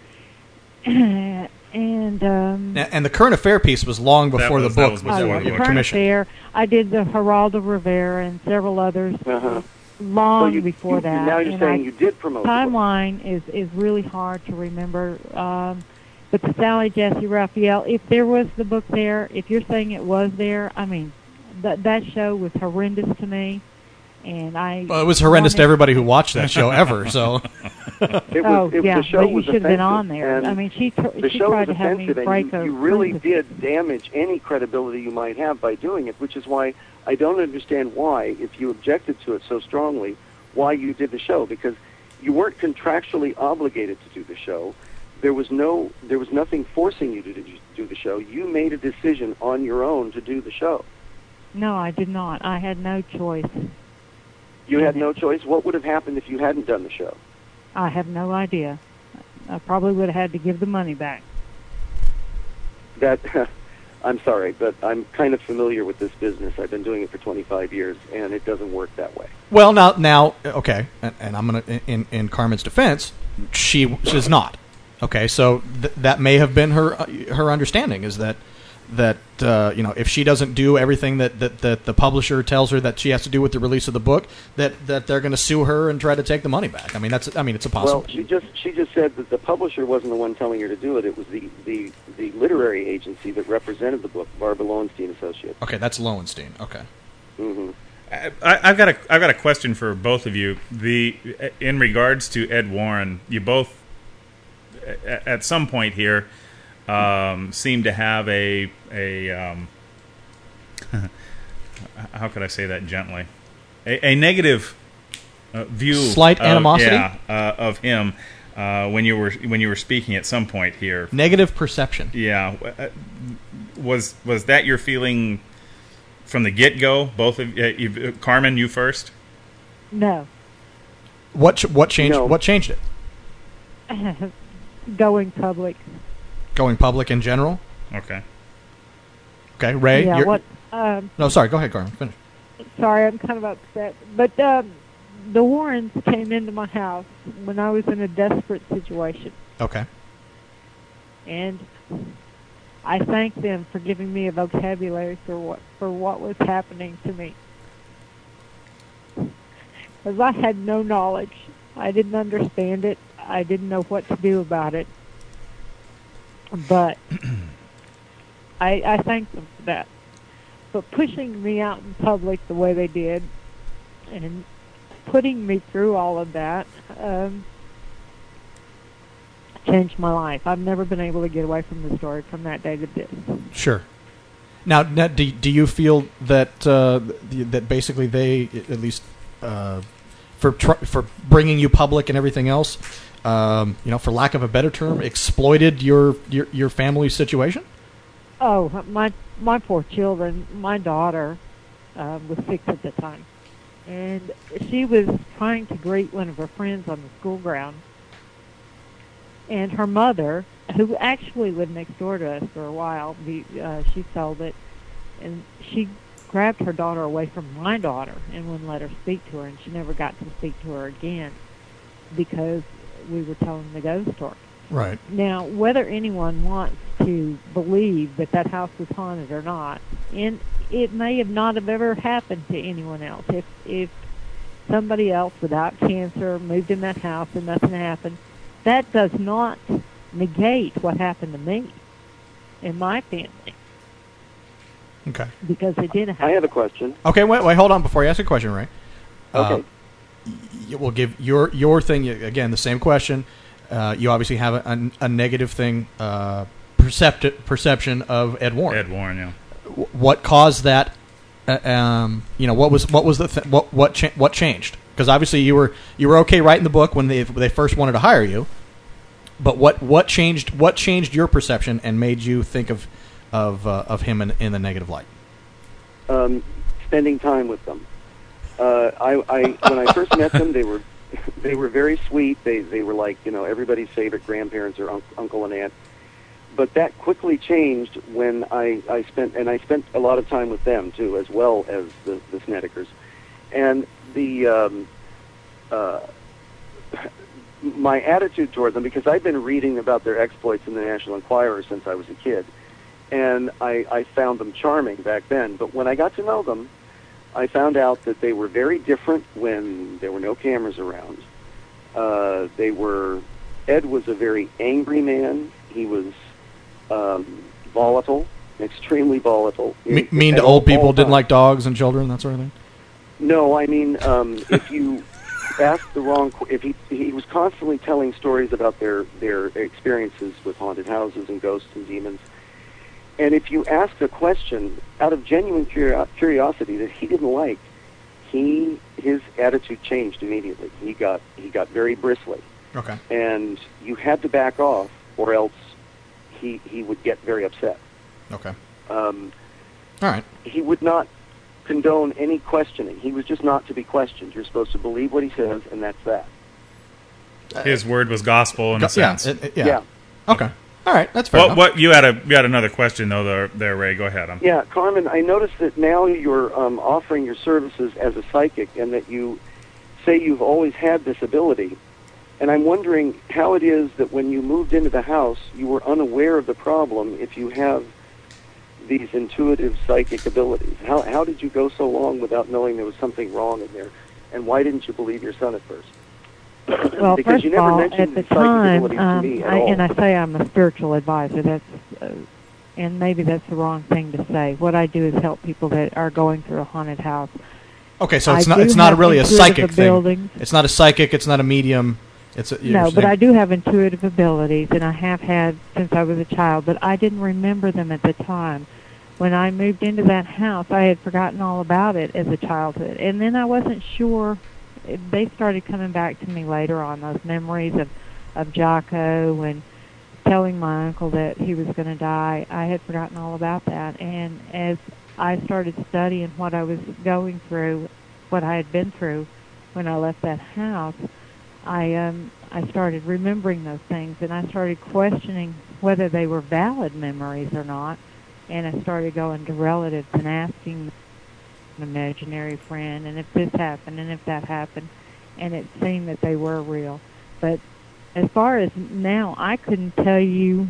and um, And, and the current affair piece was long before was- the that book was was, before uh, the the book. Current commissioned. Affair. I did the Geraldo Rivera and several others Uh-huh. long So you, before you, that. Now you're and saying I, you did promote the book. timeline is is really hard to remember. Um, but the Sally Jesse Raphael, if there was the book there, if you're saying it was there, I mean, that that show was horrendous to me, and I. Well, it was horrendous to wanted- everybody who watched that show ever. So It was, Oh it, yeah, the show but you was should have been offensive, on there. and I mean, she tr- the she show tried was to have me offensive, break and you, a you really principle. did damage any credibility you might have by doing it, which is why I don't understand why, if you objected to it so strongly, why you did the show, because you weren't contractually obligated to do the show. There was no, there was nothing forcing you to do, do the show. You made a decision on your own to do the show. No, I did not. I had no choice. You had no choice. What would have happened if you hadn't done the show? I have no idea. I probably would have had to give the money back. That I'm sorry, but I'm kind of familiar with this business. I've been doing it for twenty-five years, and it doesn't work that way. well, now now okay, and, and I'm gonna in in Carmen's defense, she is not. Okay, so th- that may have been her uh, her understanding is that that uh, you know if she doesn't do everything that, that, that the publisher tells her that she has to do with the release of the book, that, that they're going to sue her and try to take the money back. I mean that's I mean it's a Well, possibility. she just she just said that the publisher wasn't the one telling her to do it. It was the the, the literary agency that represented the book, Barbara Lowenstein Associates. Okay, that's Lowenstein. Okay. Mm-hmm. I, I've got a I've got a question for both of you. The in regards to Ed Warren, you both at, at some point here um, seem to have a a um, how could I say that gently, a, a negative uh, view, Slight of, animosity? yeah, uh, of him uh, when you were when you were speaking at some point here. Negative perception. Yeah, uh, was was that your feeling from the get go? Both of uh, you, Carmen, you first. No. What ch- what changed No. what changed it? Going public. Going public in general. Okay. Okay, Ray. yeah, you're, what... Um, No, sorry. Go ahead, Carmen. Finish. sorry, I'm kind of upset. But um, the Warrens came into my house when I was in a desperate situation. Okay. And I thank them for giving me a vocabulary for what for what was happening to me. Because I had no knowledge. I didn't understand it. I didn't know what to do about it. But I, I thank them for that. But pushing me out in public the way they did and putting me through all of that um, changed my life. I've never been able to get away from the story from that day to this. Sure. Now, now do, do you feel that uh, that basically they, at least uh, for tr- for bringing you public and everything else, um, you know, for lack of a better term, exploited your your, your family situation? Oh, my my poor children. My daughter uh, was six at the time, and she was trying to greet one of her friends on the school ground. And her mother, who actually lived next door to us for a while, the, uh, she sold it, and she grabbed her daughter away from my daughter and wouldn't let her speak to her, and she never got to speak to her again because we were telling the ghost story. Right. Now, whether anyone wants to believe that that house was haunted or not, and it may have not have ever happened to anyone else. If if somebody else without cancer moved in that house and nothing happened, that does not negate what happened to me and my family. Okay. Because it did happen. I have a question. Okay, wait, wait, hold on before you ask a question, Ray. Okay. Uh, y- we'll give your your thing again. The same question. Uh, you obviously have a, a, a negative thing, uh, percept- perception of Ed Warren. Ed Warren, yeah. W- what caused that uh, um, you know, what was what was the th- what what cha- what changed? Because obviously you were you were okay writing the book when they when they first wanted to hire you, but what what changed what changed your perception and made you think of of uh, of him in, in the negative light? Um, spending time with them. Uh, I, I when I first met them, they were they were very sweet. They they were like, you know, everybody's favorite grandparents or un- uncle and aunt. But that quickly changed when I, I spent and I spent a lot of time with them too, as well as the the Snedekers. And the um, uh, my attitude toward them, because I've been reading about their exploits in the National Enquirer since I was a kid, and I, I found them charming back then. But when I got to know them, I found out that they were very different when there were no cameras around. Uh, they were Ed was a very angry man. He was um, volatile, extremely volatile. Me- mean to old people, didn't like dogs and children, that sort of thing? No, I mean, um, if you asked the wrong, qu- if he he was constantly telling stories about their their experiences with haunted houses and ghosts and demons, and if you asked a question out of genuine curio- curiosity that he didn't like, he his attitude changed immediately. He got he got very bristly. Okay. And you had to back off, or else he he would get very upset. Okay. Um, All right. He would not condone any questioning. He was just not to be questioned. You're supposed to believe what he says, and that's that. His word was gospel in Go- a sense. Yeah, it- it- yeah. Yeah. Okay. All right. That's fair What, enough. what you had a you had another question though there, there Ray. Go ahead. I'm, Yeah, Carmen, I noticed that now you're um, offering your services as a psychic, and that you say you've always had this ability. And I'm wondering how it is that when you moved into the house, you were unaware of the problem if you have these intuitive psychic abilities. How how did you go so long without knowing there was something wrong in there? And why didn't you believe your son at first? Well, Because first you of never all, mentioned at the psychic time, abilities to um, me at I, all. and I say I'm a spiritual advisor. That's, uh, and maybe that's the wrong thing to say. What I do is help people that are going through a haunted house. Okay, so it's I not do it's not have really a intuitive psychic thing. abilities. It's not a psychic. It's not a medium. It's a, you're No, but saying- I do have intuitive abilities, and I have had since I was a child, but I didn't remember them at the time. When I moved into that house, I had forgotten all about it as a childhood, and then I wasn't sure. They started coming back to me later on, those memories of, of Jocko and telling my uncle that he was going to die. I had forgotten all about that, and as I started studying what I was going through, what I had been through when I left that house, I um I started remembering those things, and I started questioning whether they were valid memories or not, and I started going to relatives and asking an imaginary friend, and if this happened, and if that happened, and it seemed that they were real. But as far as now, I couldn't tell you,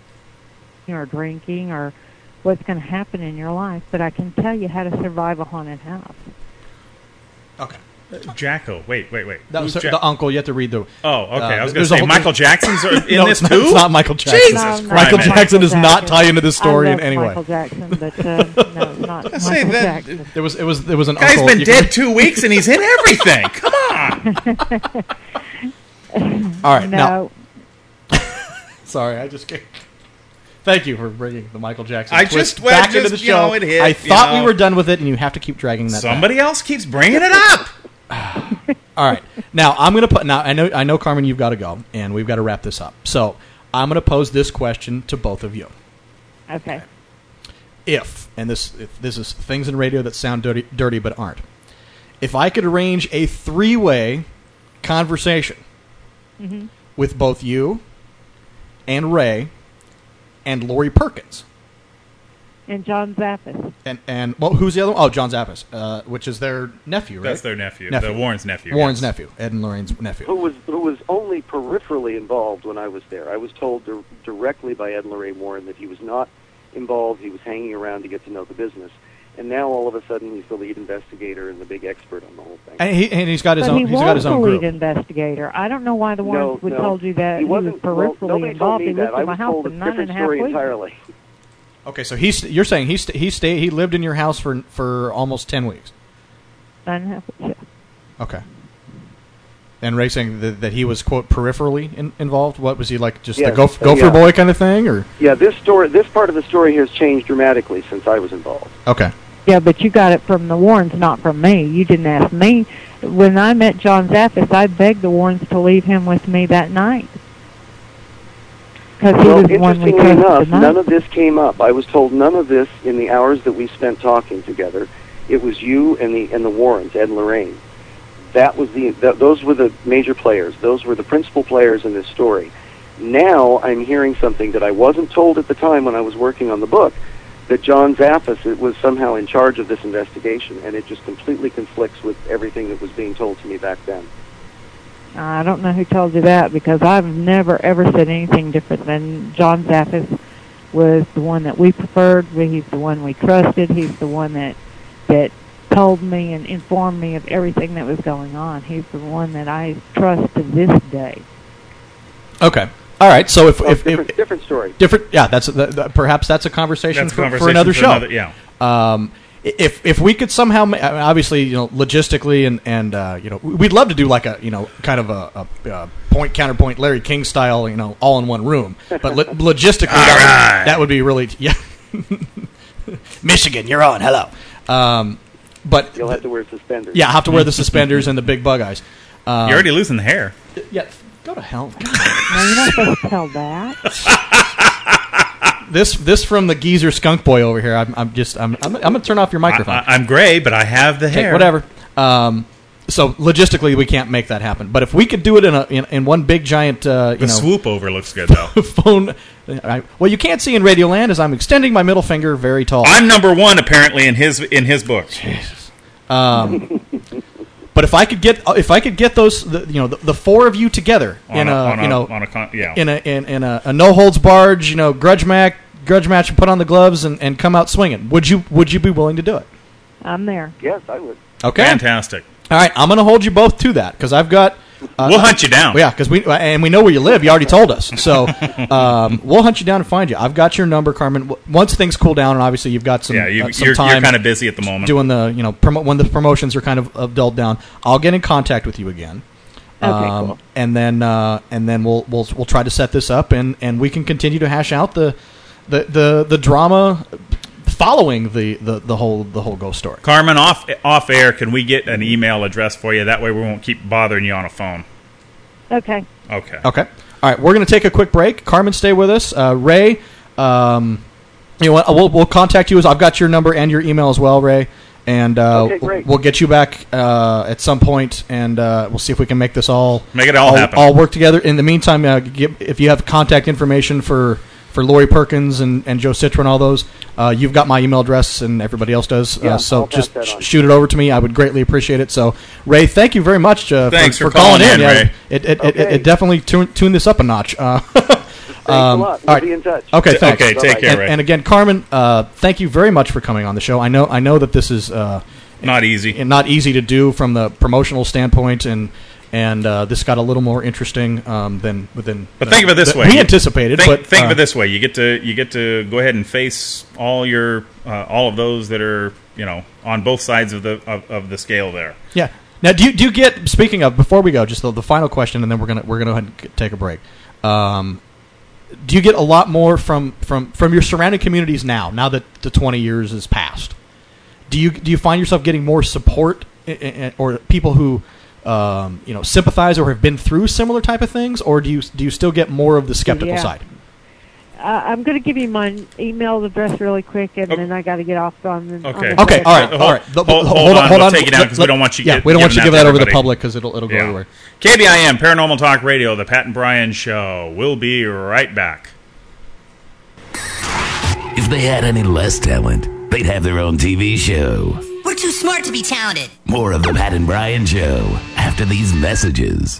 or drinking, or what's going to happen in your life, but I can tell you how to survive a haunted house. Okay. Jacko. Wait, wait, wait. That was Who's the Ja- uncle. You have to read the. Oh, okay. uh, I was going to there's a say whole- Michael Jackson's in No, this it's too. not, it's not Michael Jackson. Jesus No, Christ. no, Michael not Jackson does not Jackson. tie into this story I in love any way. Michael Jackson, but uh, no, not I say Michael that- Jackson. There was it was there was an Guy's uncle. been you dead can- two weeks and he's in everything. Come on. All right, now No, sorry, I just. Can't. Thank you for bringing the Michael Jackson I twist just- well, back into just, the you show. know, it hit, I you thought know. we were done with it, and you have to keep dragging that. Somebody else keeps bringing it up. Back. All right, now I'm going to put. Now I know, I know, Carmen, you've got to go, and we've got to wrap this up. So I'm going to pose this question to both of you. okay. If, and this if this is things in radio that sound dirty, dirty but aren't. If I could arrange a three-way conversation Mm-hmm. with both you and Ray and Lori Perkins, And John Zappis. and and well, who's the other one? Oh, John Zappis, uh, which is their nephew, right? That's their nephew. Nephew. The Warren's nephew. Warren's yes. nephew, Ed and Lorraine's nephew. who was who was only peripherally involved when I was there. I was told dir- directly by Ed and Lorraine Warren that he was not involved. He was hanging around to get to know the business. And now all of a sudden he's the lead investigator and the big expert on the whole thing. And he and he's got his But own. he He's was got his the own lead group. investigator. I don't know why the no, ones would no. told you that he he was wasn't. Well, peripherally nobody told involved. me He that. lived I in my was house told for a nine and different a half story weeks. entirely. Okay, so he's you're saying he st- he stayed he lived in your house for for almost ten weeks. Nine and a half weeks. yeah. Okay. And Ray saying that, that he was quote peripherally in, involved. What was he like? Just Yes, the go, uh, gopher yeah. boy kind of thing, or Yeah, this story, this part of the story has changed dramatically since I was involved. okay. Yeah, but you got it from the Warrens, not from me. You didn't ask me. When I met John Zaffis, I begged the Warrens to leave him with me that night. Because he Well, was the one we interestingly trusted enough, the most. none of this came up. I was told none of this in the hours that we spent talking together. It was you and the and the Warrens, Ed and Lorraine. That was the th- those were the major players. Those were the principal players in this story. Now I'm hearing something that I wasn't told at the time when I was working on the book, that John Zaffis was somehow in charge of this investigation, and it just completely conflicts with everything that was being told to me back then. I don't know who told you that, because I've never, ever said anything different than John Zaffis was the one that we preferred. He's the one we trusted. He's the one that that told me and informed me of everything that was going on. He's the one that I trust to this day. Okay. All right. So if, Well, if, different, if different story. different, yeah, that's the, the, perhaps that's a conversation, That's a for, conversation for another for show. another- yeah. Um, if if we could somehow, ma- I mean, obviously, you know, logistically and and uh, you know, we'd love to do like a you know kind of a, a, a point counterpoint Larry King style, you know, all in one room. But lo- logistically, that, would, that would be really yeah. Michigan, you're on. Hello. Um, but You'll have to wear suspenders. yeah, I have to wear the suspenders and the big bug eyes. Um, You're already losing the hair. Yeah, go to hell. No, you're not supposed to tell that. This this from the geezer skunk boy over here. I'm, I'm just I'm, I'm I'm gonna turn off your microphone. I, I, I'm gray, but I have the hair. Okay, whatever. Um, so logistically, we can't make that happen. But if we could do it in a in, in one big giant, uh, you The know, swoop over looks good though. phone. I, well, you can't see in Radioland as I'm extending my middle finger very tall. I'm number one apparently in his in his book. Um, but if I could get if I could get those, the, you know, the, the four of you together On in a, a, on you a, know on a con- yeah. in a in, in a, a no holds barred, you know, grudge match, grudge match, and put on the gloves and, and come out swinging. Would you would you be willing to do it? I'm there. Yes, I would. Okay, Fantastic. all right. I'm going to hold you both to that because I've got. Uh, We'll hunt you down. Yeah, because we and we know where you live. You already told us, so um, we'll hunt you down and find you. I've got your number, Carmen. W- Once things cool down, and obviously you've got some, Yeah, you, uh, some you're, time you're kind of busy at the moment. doing the, you know, promo- when the promotions are kind of uh, dulled down, I'll get in contact with you again. Okay, um, cool. And then uh, and then we'll we'll we'll try to set this up, and, and we can continue to hash out the the the, the drama following the, the, the whole the whole ghost story. Carmen, off off air, can we get an email address for you? That way we won't keep bothering you on a phone. Okay. Okay. Okay. All right. We're going to take a quick break. Carmen, stay with us. Uh, Ray, um, you know what? We'll, we'll contact you. As I've got your number and your email as well, Ray. And uh, Okay, great. we'll get you back uh, at some point, and uh, we'll see if we can make this all Make it all all, happen. all work together. In the meantime, uh, give, if you have contact information for, for Lori Perkins and, and Joe Citron, all those, uh, you've got my email address, and everybody else does. Yeah, uh, so I'll pass just that sh- on. shoot it over to me. I would greatly appreciate it. So, Ray, thank you very much uh, Thanks for, for calling in, Yeah, Ray. It it, it, Okay. it definitely tuned tuned this up a notch. Uh, Thanks Um, a lot. all We'll right. be in touch. okay, thanks. Okay, take care, And, Ray. and again, Carmen, uh, thank you very much for coming on the show. I know I know that this is uh, Not easy. not easy to do from the promotional standpoint, and and uh, this got a little more interesting um, than than. But think of it this than way: we You- anticipated. Think, but think uh, of it this way: you get to you get to go ahead and face all your uh, all of those that are you know on both sides of the of, of the scale there. Yeah. Now, do you do you get? Speaking of, before we go, just the, the final question, and then we're gonna we're gonna go ahead and g- take a break. Um, do you get a lot more from, from, from your surrounding communities now? Now that the twenty years has passed, do you do you find yourself getting more support, i- i- or people who um, you know sympathize or have been through similar type of things, or do you do you still get more of the skeptical Yeah. side? Uh, I'm going to give you my email address really quick, and Okay. then I got to get off on the. Okay. On the Okay, all right, Hold- all right. The- hold- hold, hold on, on, hold we'll on. take it down 'cause we Let- don't want you Yeah, get- we don't want you to giving give that that to over the everybody. public because it'll it'll go Yeah. everywhere. K B I M Paranormal Talk Radio, the Pat and Brian Show. We'll be right back. If they had any less talent, they'd have their own T V show. We're too smart to be talented. More of the Pat and Brian Show after these messages.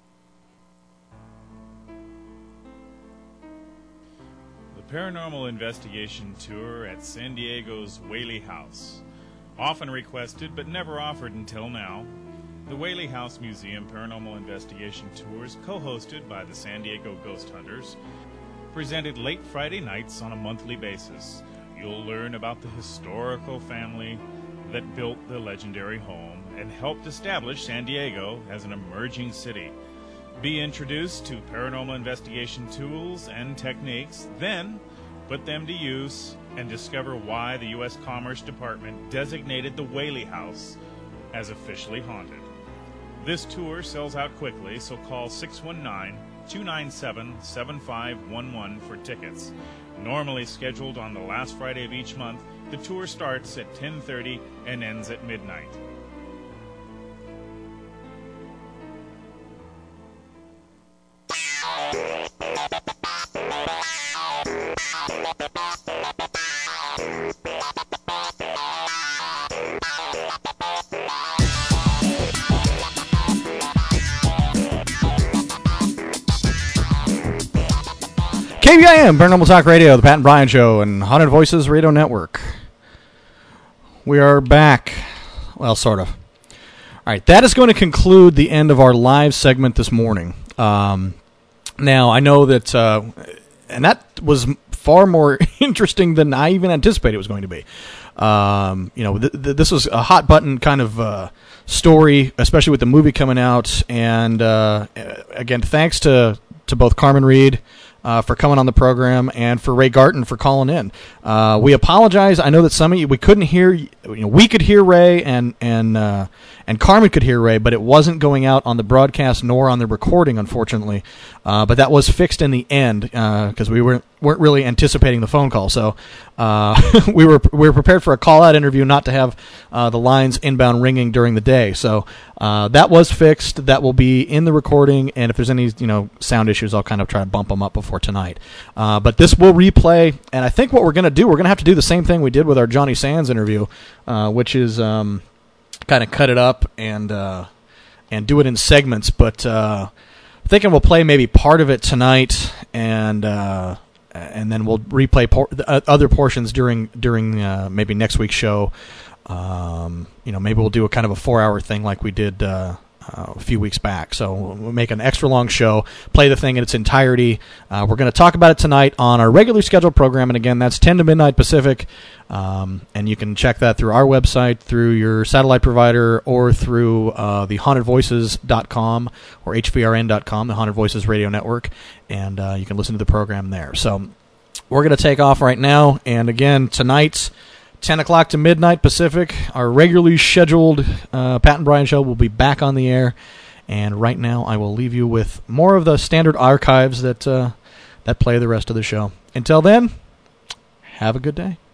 The Paranormal Investigation Tour at San Diego's Whaley House. Often requested but never offered until now, the Whaley House Museum Paranormal Investigation Tours, co-hosted by the San Diego Ghost Hunters, presented late Friday nights on a monthly basis. You'll learn about the historical family that built the legendary home and helped establish San Diego as an emerging city. Be introduced to paranormal investigation tools and techniques, then put them to use, and discover why the U S Commerce Department designated the Whaley House as officially haunted. This tour sells out quickly, so call six one nine, two nine seven, seven five one one for tickets. Normally scheduled on the last Friday of each month, the tour starts at ten thirty and ends at midnight. K B I M, Paranormal Talk Radio, the Pat and Brian Show, and Haunted Voices Radio Network. We are back. Well, sort of. All right, that is going to conclude the end of our live segment this morning. Um, now, I know that, uh, and that was far more interesting than I even anticipated it was going to be. Um, you know, th- th- this was a hot button kind of uh, story, especially with the movie coming out. And uh, again, thanks to, to both Carmen Reed Uh, for coming on the program, and for Ray Garton for calling in. Uh, we apologize. I know that some of you, we couldn't hear, you know, we could hear Ray, and and uh, and Carmen could hear Ray, but it wasn't going out on the broadcast nor on the recording, unfortunately. Uh, but that was fixed in the end because uh, we weren't weren't really anticipating the phone call. So uh, we were we were prepared for a call out interview, not to have uh, the lines inbound ringing during the day. So uh, that was fixed. That will be in the recording, and if there's any you know sound issues, I'll kind of try to bump them up before tonight. Uh, but this will replay, and I think what we're going to do, we're going to have to do the same thing we did with our Johnny Sands interview, uh, which is um, kind of cut it up and uh, and do it in segments. But uh, I'm thinking we'll play maybe part of it tonight, and uh, and then we'll replay por- other portions during during uh, maybe next week's show. Um, you know, maybe we'll do a kind of a four-hour thing like we did Uh, Uh, a few weeks back. So we'll make an extra long show, play the thing in its entirety. Uh, we're going to talk about it tonight on our regularly scheduled program, and again, that's ten to midnight Pacific, um, and you can check that through our website, through your satellite provider, or through uh, the haunted voices dot com or H V R N dot com, the Haunted Voices Radio Network, and uh, you can listen to the program there. So we're going to take off right now, and again, tonight's ten o'clock to midnight Pacific, our regularly scheduled uh, Pat and Brian show will be back on the air. And right now, I will leave you with more of the standard archives that uh, that play the rest of the show. Until then, have a good day.